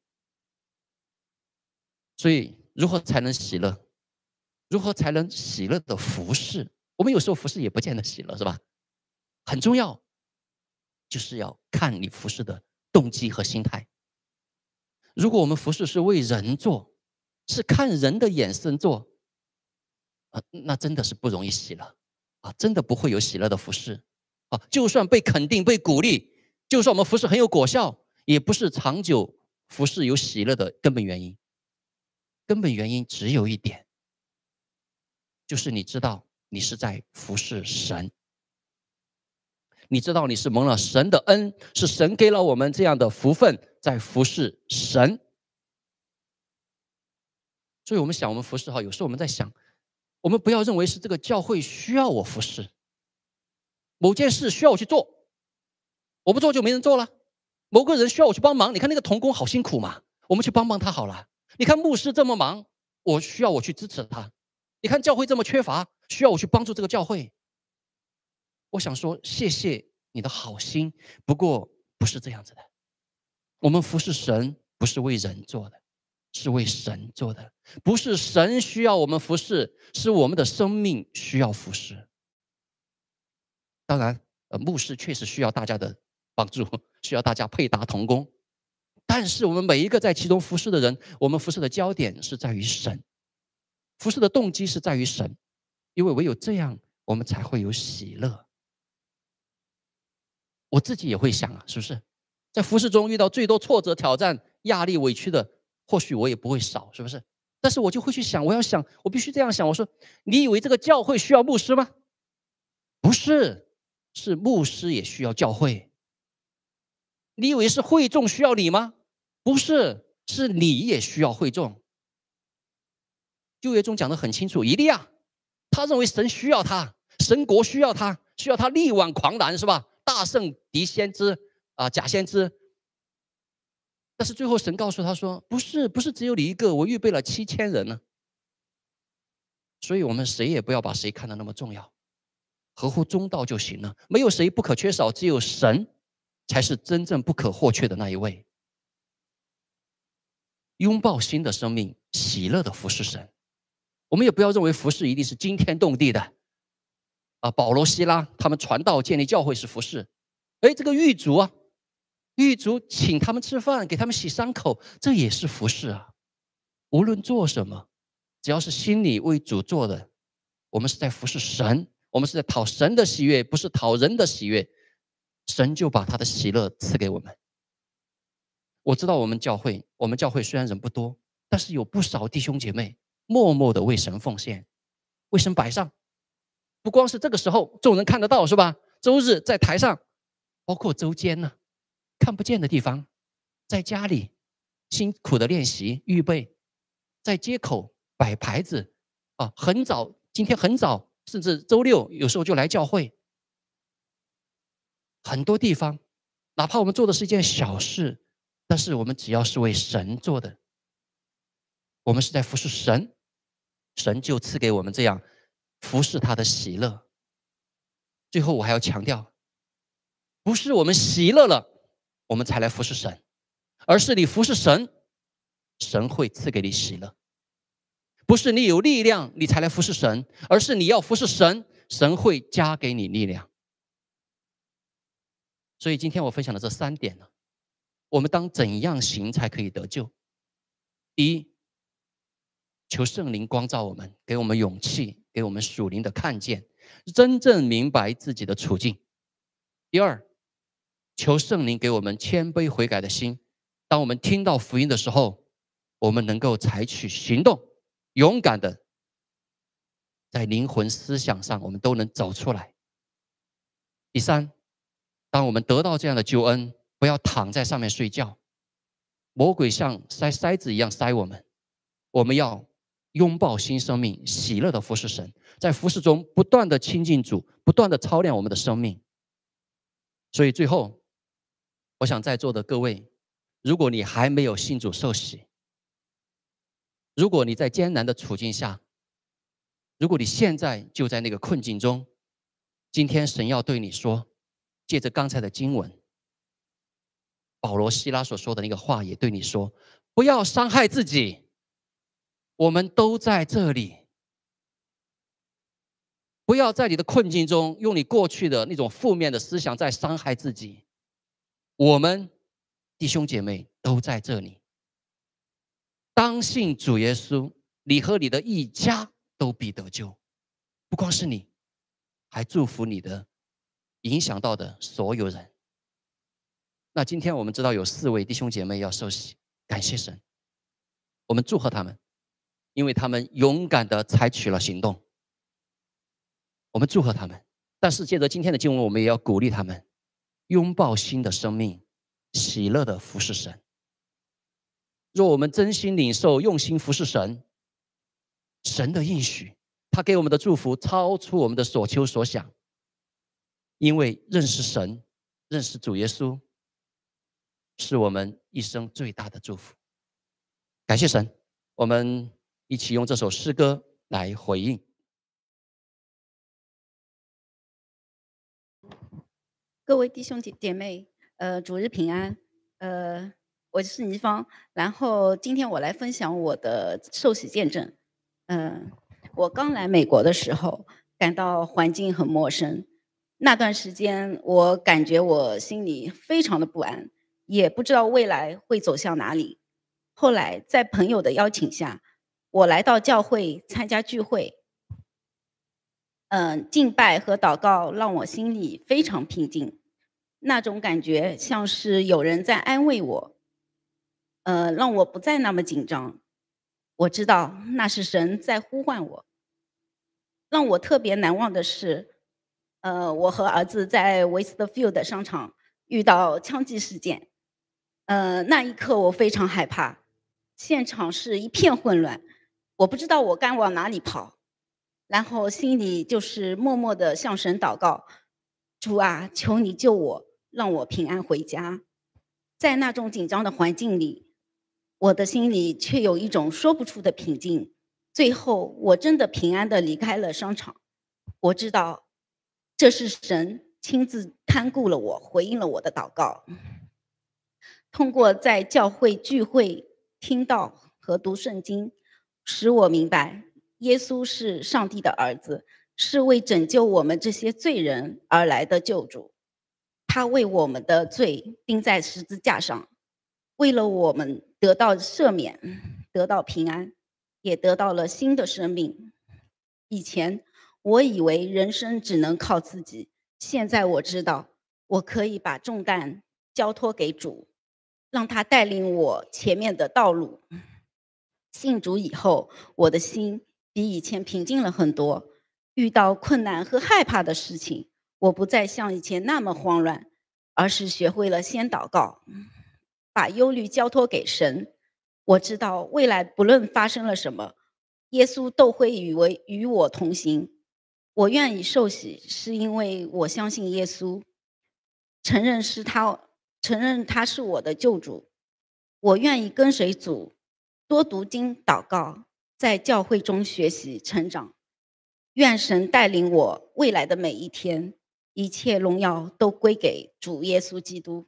[SPEAKER 1] 所以，如何才能喜乐？如何才能喜乐的服侍？我们有时候服侍也不见得喜乐，是吧？很重要，就是要看你服侍的动机和心态。如果我们服侍是为人做，是看人的眼神做，那真的是不容易喜乐真的不会有喜乐的服侍就算被肯定、被鼓励，就算我们服侍很有果效，也不是长久服侍有喜乐的根本原因。根本原因只有一点，就是你知道你是在服侍神，你知道你是蒙了神的恩，是神给了我们这样的福分，在服侍神。所以我们想，我们服侍有时候我们在想，我们不要认为是这个教会需要我服侍，某件事需要我去做，我不做就没人做了。某个人需要我去帮忙，你看那个同工好辛苦嘛，我们去帮帮他好了。你看牧师这么忙，需要我去支持他。你看教会这么缺乏，需要我去帮助这个教会。我想说，谢谢你的好心，不过不是这样子的。我们服侍神不是为人做的，是为神做的。不是神需要我们服侍，是我们的生命需要服侍。当然，牧师确实需要大家的帮助，需要大家配搭同工。但是我们每一个在其中服侍的人，我们服侍的焦点是在于神，服侍的动机是在于神，因为唯有这样，我们才会有喜乐。我自己也会想是不是？在服侍中遇到最多挫折、挑战、压力、委屈的，或许我也不会少，是不是？但是我就会去想，我必须这样想。我说，你以为这个教会需要牧师吗？不是，是牧师也需要教会。你以为是会众需要你吗？不是，是你也需要会众。旧约中讲得很清楚，以利亚他认为神需要他，神国需要他，需要他力挽狂澜，是吧？大胜敌先知， 假先知。但是最后神告诉他说：“不是，不是只有你一个，我预备了7000人呢。”所以我们谁也不要把谁看得那么重要，合乎中道就行了。没有谁不可缺少，只有神才是真正不可或缺的那一位。拥抱新的生命，喜乐的服侍神。我们也不要认为服侍一定是惊天动地的。保罗、希拉他们传道建立教会是服侍。这个狱卒狱卒请他们吃饭，给他们洗伤口，这也是服侍啊。无论做什么，只要是心里为主做的，我们是在服侍神，我们是在讨神的喜悦，不是讨人的喜悦，神就把他的喜乐赐给我们。我知道我们教会虽然人不多，但是有不少弟兄姐妹默默的为神奉献，为神摆上。不光是这个时候众人看得到，是吧？周日在台上，包括周间呢，看不见的地方，在家里辛苦的练习预备，在街口摆牌子很早，今天很早，甚至周六有时候就来教会。很多地方，哪怕我们做的是一件小事，但是我们只要是为神做的，我们是在服侍神，神就赐给我们这样服侍他的喜乐。最后我还要强调，不是我们喜乐了我们才来服侍神，而是你服侍神，神会赐给你喜乐。不是你有力量你才来服侍神，而是你要服侍神，神会加给你力量。所以今天我分享的这3点呢，我们当怎样行才可以得救？第一，求圣灵光照我们，给我们勇气，给我们属灵的看见，真正明白自己的处境。第二，求圣灵给我们谦卑悔改的心，当我们听到福音的时候，我们能够采取行动，勇敢的在灵魂思想上我们都能走出来。第三，当我们得到这样的救恩，不要躺在上面睡觉，魔鬼像塞筛子一样塞我们，我们要拥抱新生命，喜乐的服侍神，在服侍中不断的亲近主，不断的操练我们的生命。所以最后我想在座的各位，如果你还没有信主受洗，如果你在艰难的处境下，如果你现在就在那个困境中，今天神要对你说，借着刚才的经文，保罗、希拉所说的那个话也对你说，不要伤害自己，我们都在这里。不要在你的困境中用你过去的那种负面的思想在伤害自己，我们弟兄姐妹都在这里。当信主耶稣，你和你的一家都必得救，不光是你，还祝福你的影响到的所有人。那今天我们知道有4位弟兄姐妹要受洗，感谢神，我们祝贺他们，因为他们勇敢地采取了行动，我们祝贺他们。但是借着今天的经文，我们也要鼓励他们拥抱新的生命，喜乐地服侍神。若我们真心领受，用心服侍神，神的应许，他给我们的祝福超出我们的所求所想。因为认识神，认识主耶稣，是我们一生最大的祝福。感谢神，我们一起用这首诗歌来回应。
[SPEAKER 2] 各位弟兄姐妹，主日平安。我是倪芳，然后今天我来分享我的受洗见证。我刚来美国的时候，感到环境很陌生，那段时间我感觉我心里非常的不安，也不知道未来会走向哪里。后来在朋友的邀请下，我来到教会参加聚会。敬拜和祷告让我心里非常平静，那种感觉像是有人在安慰我，让我不再那么紧张。我知道那是神在呼唤我。让我特别难忘的是，我和儿子在 Westfield 商场遇到枪击事件。那一刻我非常害怕，现场是一片混乱，我不知道我该往哪里跑。然后心里就是默默地向神祷告，主啊，求你救我， 让我平安回家。在那种紧张的环境里，我的心里却有一种说不出的平静。最后，我真的平安地离开了商场。我知道，这是神亲自看顾了我，回应了我的祷告。通过在教会聚会、听道和读圣经，使我明白，耶稣是上帝的儿子，是为拯救我们这些罪人而来的救主。他为我们的罪钉在十字架上，为了我们得到赦免，得到平安，也得到了新的生命。以前我以为人生只能靠自己，现在我知道，我可以把重担交托给主，让他带领我前面的道路。信主以后，我的心比以前平静了很多。遇到困难和害怕的事情，我不再像以前那么慌乱，而是学会了先祷告，把忧虑交托给神。我知道未来不论发生了什么，耶稣都会与我同行。我愿意受洗，是因为我相信耶稣，承认承认他是我的救主。我愿意跟随主，多读经祷告，在教会中学习成长。愿神带领我未来的每一天，一切荣耀都归给主耶稣基督。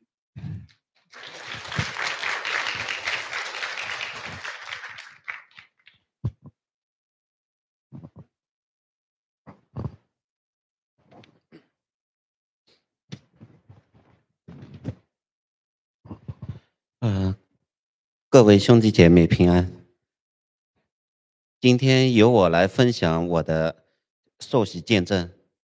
[SPEAKER 3] 各位兄弟姐妹平安。今天由我来分享我的受洗见证。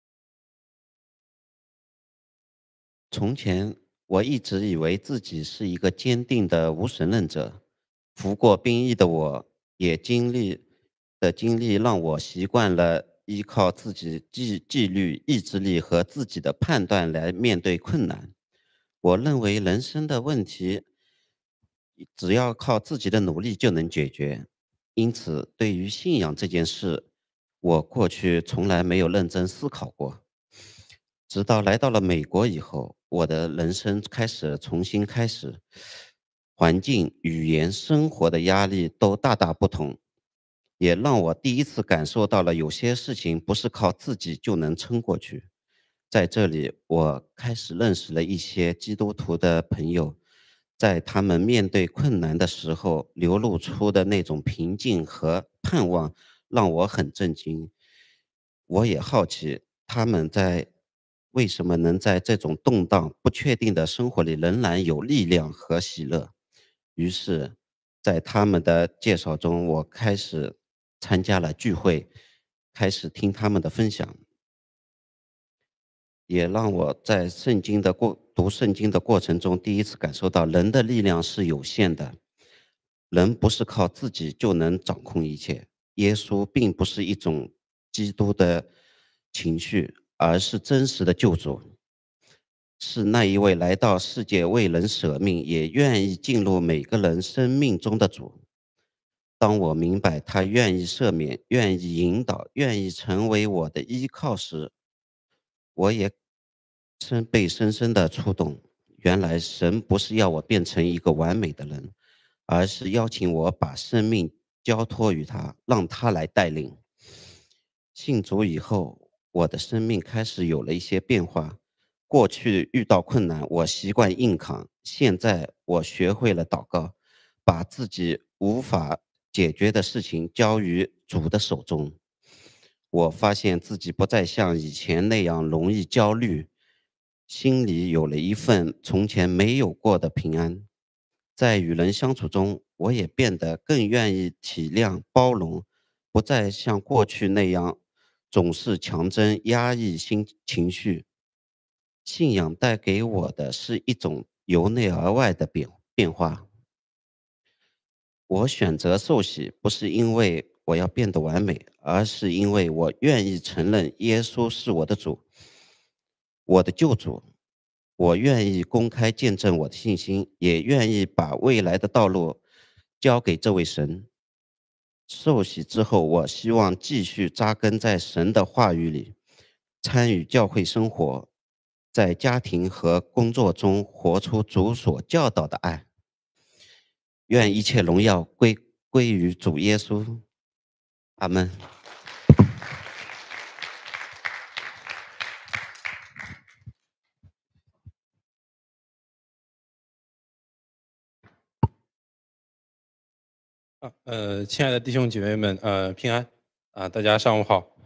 [SPEAKER 3] 从前我一直以为自己是一个坚定的无神论者，服过兵役的我也经历让我习惯了依靠自己纪律、意志力和自己的判断来面对困难。我认为人生的问题只要靠自己的努力就能解决，因此对于信仰这件事，我过去从来没有认真思考过。直到来到了美国以后，我的人生重新开始，环境、语言、生活的压力都大大不同，也让我第一次感受到了有些事情不是靠自己就能撑过去。在这里，我开始认识了一些基督徒的朋友，在他们面对困难的时候流露出的那种平静和盼望，让我很震惊。我也好奇他们为什么能在这种动荡不确定的生活里仍然有力量和喜乐。于是在他们的介绍中，我开始参加了聚会，开始听他们的分享，也让我在读圣经的过程中第一次感受到人的力量是有限的，人不是靠自己就能掌控一切。耶稣并不是一种基督的情绪，而是真实的救主，是那一位来到世界为人舍命，也愿意进入每个人生命中的主。当我明白他愿意赦免、愿意引导、愿意成为我的依靠时，我也被深深的触动。原来神不是要我变成一个完美的人，而是邀请我把生命交托于他，让他来带领。信主以后，我的生命开始有了一些变化。过去遇到困难，我习惯硬扛，现在我学会了祷告，把自己无法解决的事情交于主的手中。我发现自己不再像以前那样容易焦虑，心里有了一份从前没有过的平安。在与人相处中，我也变得更愿意体谅包容，不再像过去那样总是强争压抑情绪。信仰带给我的是一种由内而外的变化。我选择受洗，不是因为我要变得完美，而是因为我愿意承认耶稣是我的主，我的救主。我愿意公开见证我的信心，也愿意把未来的道路交给这位神。受洗之后，我希望继续扎根在神的话语里，参与教会生活， 在家庭和工作中活出主所教导的爱。愿一切荣耀归于主耶稣。阿门。
[SPEAKER 4] 亲爱的弟兄姐妹们，平安大家上午好。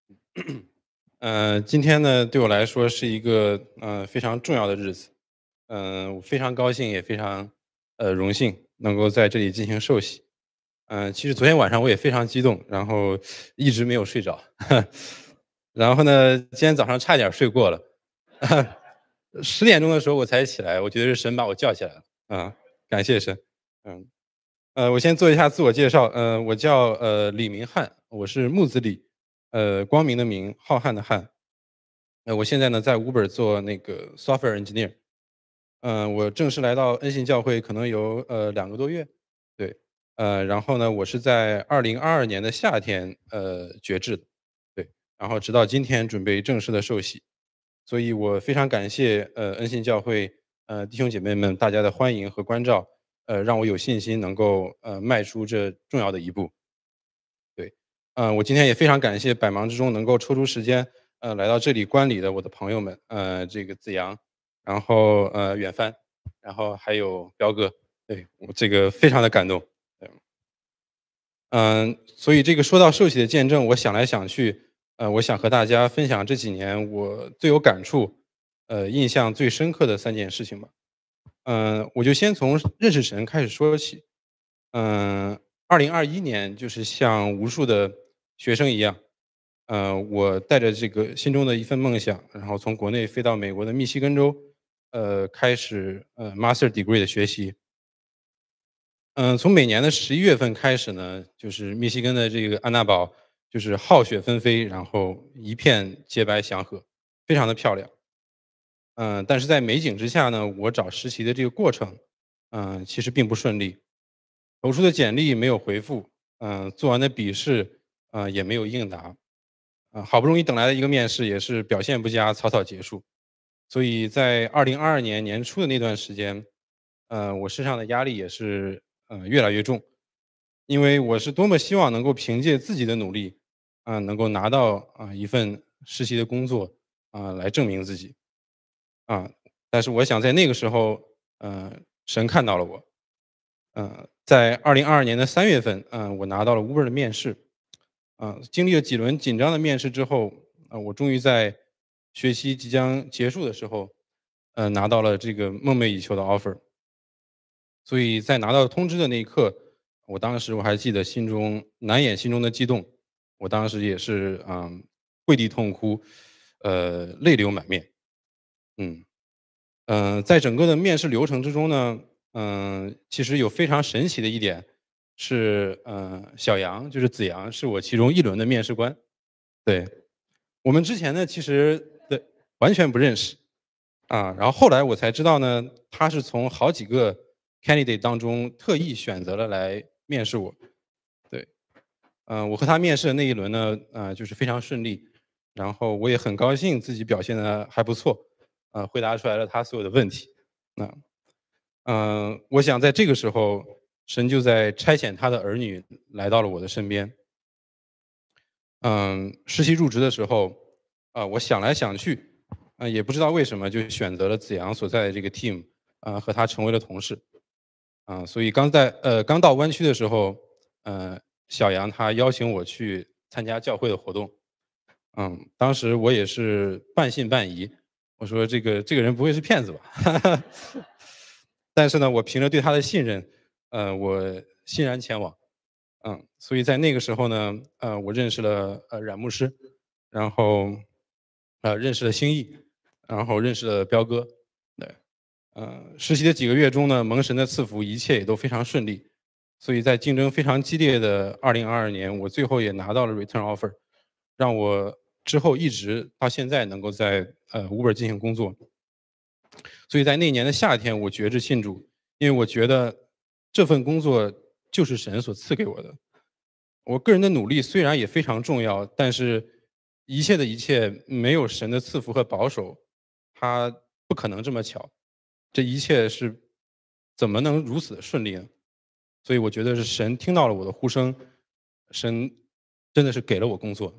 [SPEAKER 4] 今天呢，对我来说是一个非常重要的日子。我非常高兴，也非常荣幸能够在这里进行受洗。其实昨天晚上我也非常激动，然后一直没有睡着。然后呢，今天早上差点睡过了。10点钟的时候我才起来，我觉得是神把我叫起来了。感谢神。我先做一下自我介绍。我叫李明翰，我是木子李，光明的明，浩瀚的瀚。我现在呢在 Uber 做那个 software engineer。我正式来到恩信教会可能有2个多月。对。然后呢，我是在2022年的夏天决志的。对。然后直到今天准备正式的受洗。所以我非常感谢恩信教会弟兄姐妹们大家的欢迎和关照。让我有信心能够迈出这重要的一步。对。我今天也非常感谢百忙之中能够抽出时间来到这里观礼的我的朋友们，这个子阳，然后远帆，然后还有彪哥。对，我这个非常的感动。对。所以这个说到受洗的见证，我想来想去，我想和大家分享这几年我最有感触，印象最深刻的3件事情吧。我就先从认识神开始说起。2021年就是像无数的学生一样，我带着这个心中的一份梦想，然后从国内飞到美国的密西根州，开始Master Degree 的学习。从每年的11月份开始呢，就是密西根的这个安娜堡就是皓雪纷飞，然后一片洁白祥和，非常的漂亮。但是在美景之下呢，我找实习的这个过程，其实并不顺利。投出的简历没有回复，做完的笔试，也没有应答。好不容易等来的一个面试也是表现不佳，草草结束。所以在2022年年初的那段时间，我身上的压力也是越来越重，因为我是多么希望能够凭借自己的努力，能够拿到一份实习的工作，来证明自己。但是我想在那个时候，神看到了我。在2022年的3月份，我拿到了 Uber 的面试。经历了几轮紧张的面试之后，我终于在学期即将结束的时候，拿到了这个梦寐以求的 offer。所以在拿到通知的那一刻，我当时我还记得心中难掩心中的激动。我当时也是跪地痛哭，泪流满面。在整个的面试流程之中呢，其实有非常神奇的一点是，小杨就是子阳是我其中一轮的面试官。对。我们之前呢其实对完全不认识。然后后来我才知道呢，他是从好几个 candidate 当中特意选择了来面试我。对。我和他面试的那一轮呢，就是非常顺利，然后我也很高兴自己表现的还不错，回答出来了他所有的问题。我想在这个时候，神就在差遣他的儿女来到了我的身边。实习入职的时候，我想来想去，也不知道为什么就选择了子阳所在的这个 team，和他成为了同事。所以刚到湾区的时候，小杨他邀请我去参加教会的活动。当时我也是半信半疑，我说这个人不会是骗子吧？但是呢，我凭着对他的信任，我欣然前往。所以在那个时候呢，我认识了冉牧师，然后认识了兴义，然后认识了彪哥。对。实习的几个月中呢，蒙神的赐福，一切也都非常顺利。所以在竞争非常激烈的2022年，我最后也拿到了 return offer，让我之后一直到现在能够在Uber 进行工作。所以在那年的夏天，我决志信主，因为我觉得这份工作就是神所赐给我的。我个人的努力虽然也非常重要，但是一切的一切没有神的赐福和保守， 他不可能这么巧，这一切是怎么能如此的顺利呢？所以我觉得是神听到了我的呼声，神真的是给了我工作。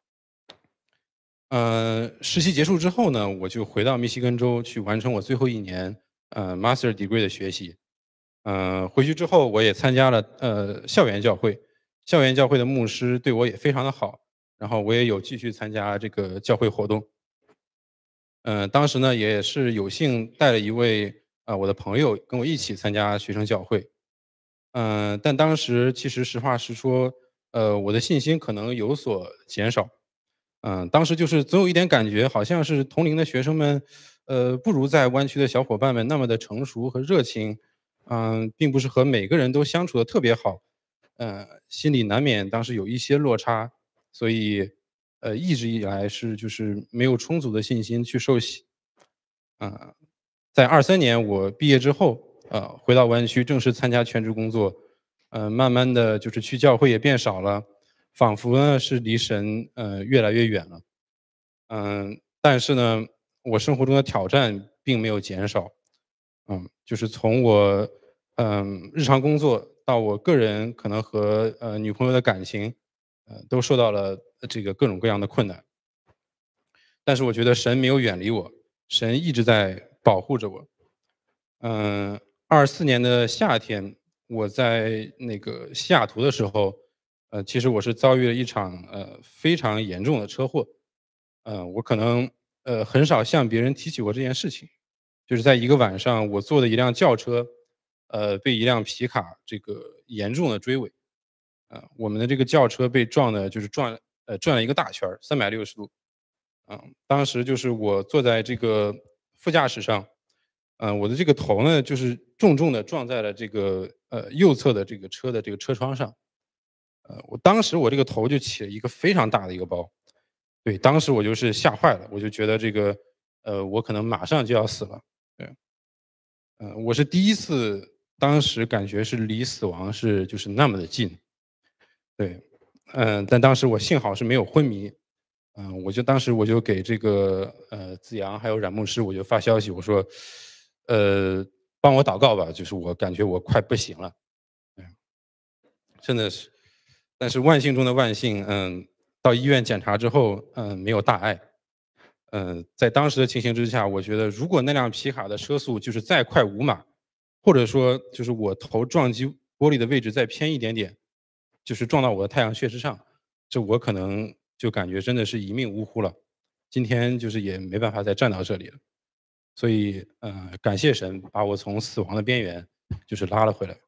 [SPEAKER 4] 实习结束之后呢，我就回到密西根州去完成我最后一年Master Degree 的学习。回去之后我也参加了校园教会，校园教会的牧师对我也非常的好，然后我也有继续参加这个教会活动。当时呢也是有幸带了一位我的朋友跟我一起参加学生教会。但当时其实实话实说，我的信心可能有所减少。当时就是总有一点感觉，好像是同龄的学生们，不如在湾区的小伙伴们那么的成熟和热情，并不是和每个人都相处的特别好，心里难免当时有一些落差，所以，一直以来就是没有充足的信心去受洗。在23年我毕业之后，回到湾区正式参加全职工作，慢慢的就是去教会也变少了，仿佛呢是离神越来越远了。但是呢，我生活中的挑战并没有减少。就是从我日常工作到我个人可能和女朋友的感情，都受到了这个各种各样的困难。但是我觉得神没有远离我，神一直在保护着我。24年的夏天，我在那个西雅图的时候，其实我是遭遇了一场非常严重的车祸。我可能很少向别人提起过这件事情，就是在一个晚上，我坐的一辆轿车，被一辆皮卡这个严重的追尾。我们的这个轿车被撞的，就是转了一个大圈儿，360度。当时就是我坐在这个副驾驶上，我的这个头呢，就是重重的撞在了这个右侧的这个车的这个车窗上。当时我这个头就起了一个非常大的一个包。对，当时我就是吓坏了，我就觉得这个我可能马上就要死了。对，我是第一次，当时感觉是离死亡就是那么的近。对，但当时我幸好是没有昏迷。当时我就给这个子阳还有冉牧师，我就发消息，我说，帮我祷告吧，就是我感觉我快不行了。真的是，但是万幸中的万幸，到医院检查之后，没有大碍。在当时的情形之下，我觉得如果那辆皮卡的车速就是再快5码，或者说就是我头撞击玻璃的位置再偏一点点，就是撞到我的太阳穴之上，这我可能就感觉真的是一命呜呼了。今天就是也没办法再站到这里了。所以，感谢神把我从死亡的边缘就是拉了回来。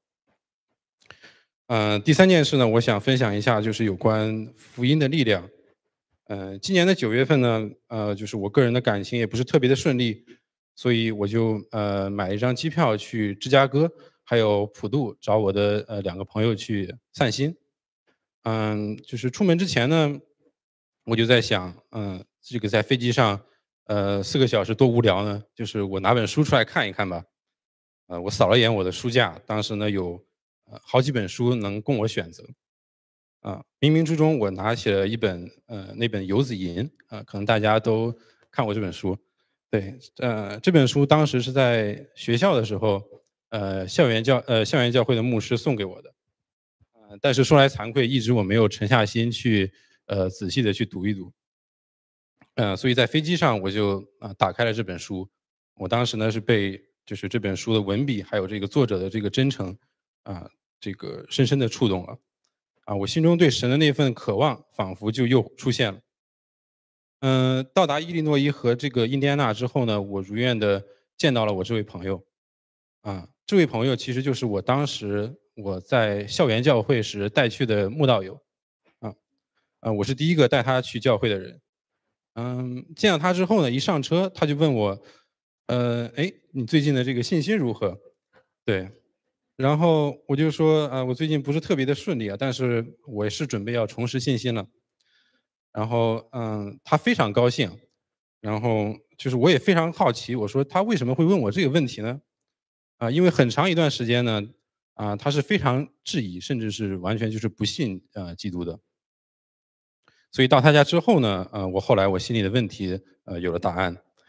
[SPEAKER 4] 第3件事呢，我想分享一下就是有关福音的力量。今年的9月份呢，就是我个人的感情也不是特别的顺利，所以我就买了一张机票去芝加哥，还有普渡找我的2个朋友去散心。就是出门之前呢，我就在想，这个在飞机上4个小时多无聊呢，就是我拿本书出来看一看吧。我扫了一眼我的书架，当时呢有好几本书能供我选择。冥冥之中我拿起了一本那本《游子吟》，可能大家都看过这本书。对，这本书当时是在学校的时候，校园教会的牧师送给我的。但是说来惭愧，一直我没有沉下心去仔细的去读一读。所以在飞机上我就打开了这本书。我当时呢是被就是这本书的文笔，还有这个作者的这个真诚，这个深深的触动了。我心中对神的那份渴望仿佛就又出现了。到达伊利诺伊和这个印第安纳之后呢，我如愿的见到了我这位朋友。这位朋友其实就是我当时我在校园教会时带去的慕道友。我是第一个带他去教会的人。见到他之后呢，一上车他就问我，哎，你最近的这个信心如何？对，然后我就说，我最近不是特别的顺利啊，但是我是准备要重拾信心了。然后，他非常高兴，然后就是我也非常好奇，我说他为什么会问我这个问题呢？因为很长一段时间呢，他是非常质疑，甚至是完全就是不信基督的。所以到他家之后呢，我后来我心里的问题有了答案。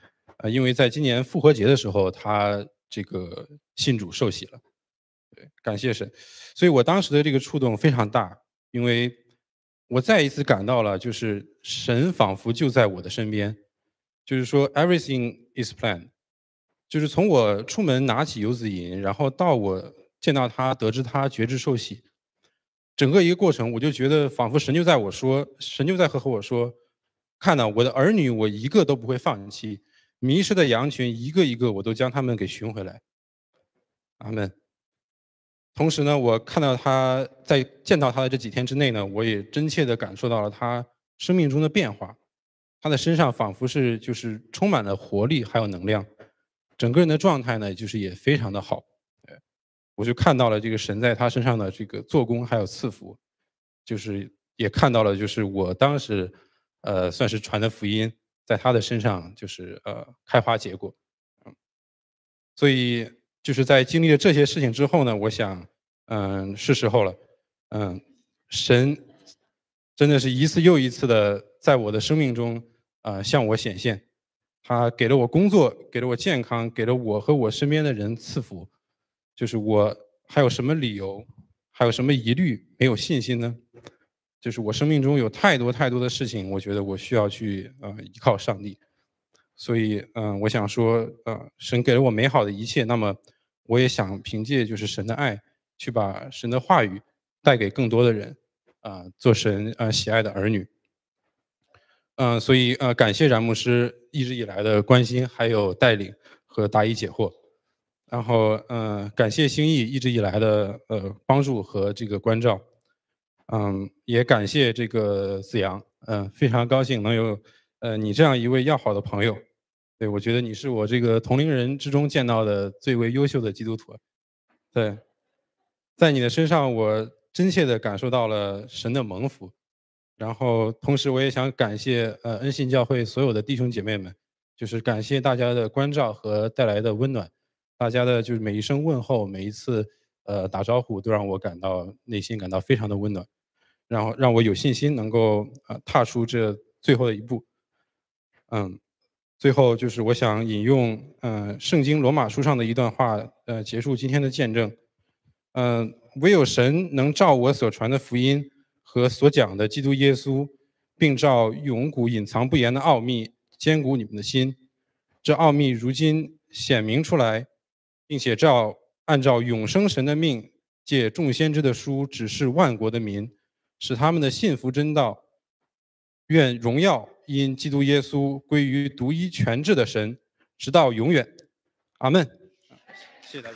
[SPEAKER 4] 因为在今年复活节的时候，他这个信主受洗了。对，感谢神。所以我当时的这个触动非常大，因为我再一次感到了，就是神仿佛就在我的身边，就是说 everything is planned，就是从我出门拿起游子吟，然后到我见到他，得知他决志受洗，整个一个过程，我就觉得仿佛神就在神就在和我说，看到我的儿女，我一个都不会放弃，迷失的羊群一个一个我都将他们给寻回来。阿门。同时呢，我看到他在见到他的这几天之内呢，我也真切地感受到了他生命中的变化，他的身上仿佛是就是充满了活力还有能量，整个人的状态呢，就是也非常的好。我就看到了这个神在他身上的这个做工还有赐福，就是也看到了就是我当时算是传的福音，在他的身上就是开花结果。所以就是在经历了这些事情之后呢，我想是时候了。神真的是一次又一次的在我的生命中向我显现，他给了我工作，给了我健康，给了我和我身边的人赐福。就是我还有什么理由，还有什么疑虑没有信心呢？就是我生命中有太多太多的事情，我觉得我需要去依靠上帝。所以我想说神给了我美好的一切，那么我也想凭借就是神的爱，去把神的话语带给更多的人做神喜爱的儿女。所以感谢冉牧师一直以来的关心，还有带领和答疑解惑。然后感谢兴义一直以来的帮助和这个关照。也感谢这个子阳，非常高兴能有你这样一位要好的朋友。对，我觉得你是我这个同龄人之中见到的最为优秀的基督徒。对，在你的身上，我真切地感受到了神的蒙福。然后同时我也想感谢恩信教会所有的弟兄姐妹们，就是感谢大家的关照和带来的温暖，大家的就是每一声问候，每一次打招呼都让我内心感到非常的温暖，然后让我有信心能够踏出这最后的一步。最后就是我想引用圣经罗马书上的一段话结束今天的见证。唯有神能照我所传的福音和所讲的基督耶稣，并照永古隐藏不言的奥秘坚固你们的心。这奥秘如今显明出来，并且按照永生神的命，借众先知的书指示万国的民，使他们的信服真道。愿荣耀因基督耶稣归于独一全智的神，直到永远。阿门。谢谢大家。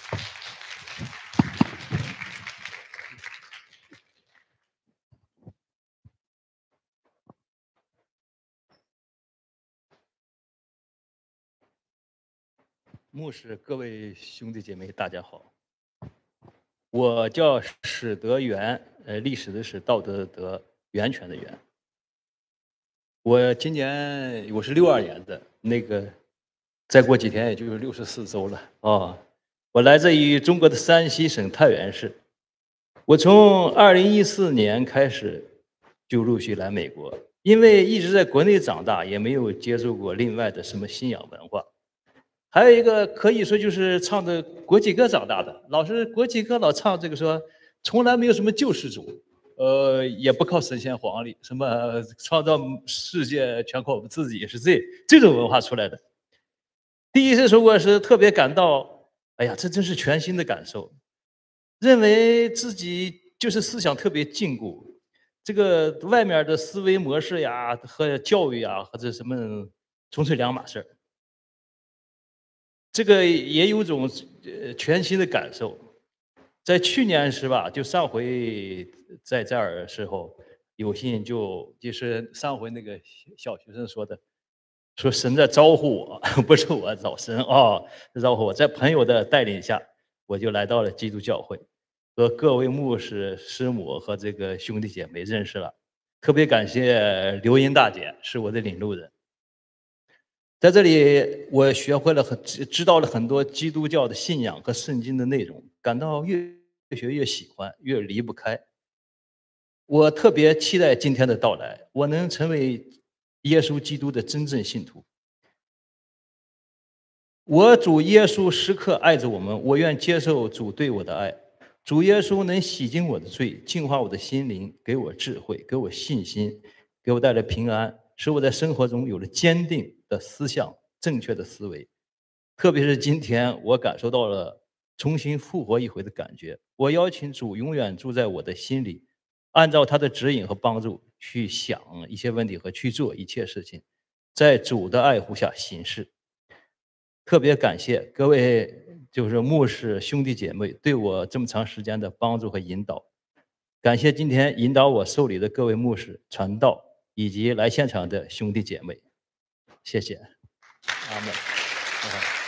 [SPEAKER 5] 牧师，各位兄弟姐妹，大家好。我叫史德元，历史的史，道德的德，源泉的源。我今年我是62年的，再过几天也就是64周了啊。我来自于中国的山西省太原市。我从2014年开始就陆续来美国，因为一直在国内长大，也没有接触过另外的什么信仰文化。还有一个可以说就是唱的国际歌长大的，国际歌老唱这个说从来没有什么救世主，也不靠神仙皇帝，什么创造世界全靠我们自己，是这种文化出来的。第一次说过是特别感到，哎呀，这真是全新的感受，认为自己就是思想特别禁锢，这个外面的思维模式呀和教育呀和这什么纯粹两码事儿。这个也有种全新的感受。在去年是吧，就上回在这儿的时候，有幸就是上回那个小学生说的，说神在招呼我，不是我找神啊，招呼我。在朋友的带领下，我就来到了基督教会，和各位牧师、师母和这个兄弟姐妹认识了。特别感谢刘英大姐，是我的领路人。在这里，我学会了知道了很多基督教的信仰和圣经的内容，感到越学越喜欢，越离不开。我特别期待今天的到来，我能成为耶稣基督的真正信徒。 我主耶稣时刻爱着我们，我愿接受主对我的爱。主耶稣能洗净我的罪，净化我的心灵，给我智慧，给我信心，给我带来平安，使我在生活中有了坚定的思想、正确的思维。特别是今天，我感受到了重新复活一回的感觉。我邀请主永远住在我的心里，按照他的指引和帮助去想一些问题和去做一切事情，在主的爱护下行事。特别感谢各位就是牧师兄弟姐妹对我这么长时间的帮助和引导，感谢今天引导我受礼的各位牧师、传道以及来现场的兄弟姐妹，谢谢。阿门。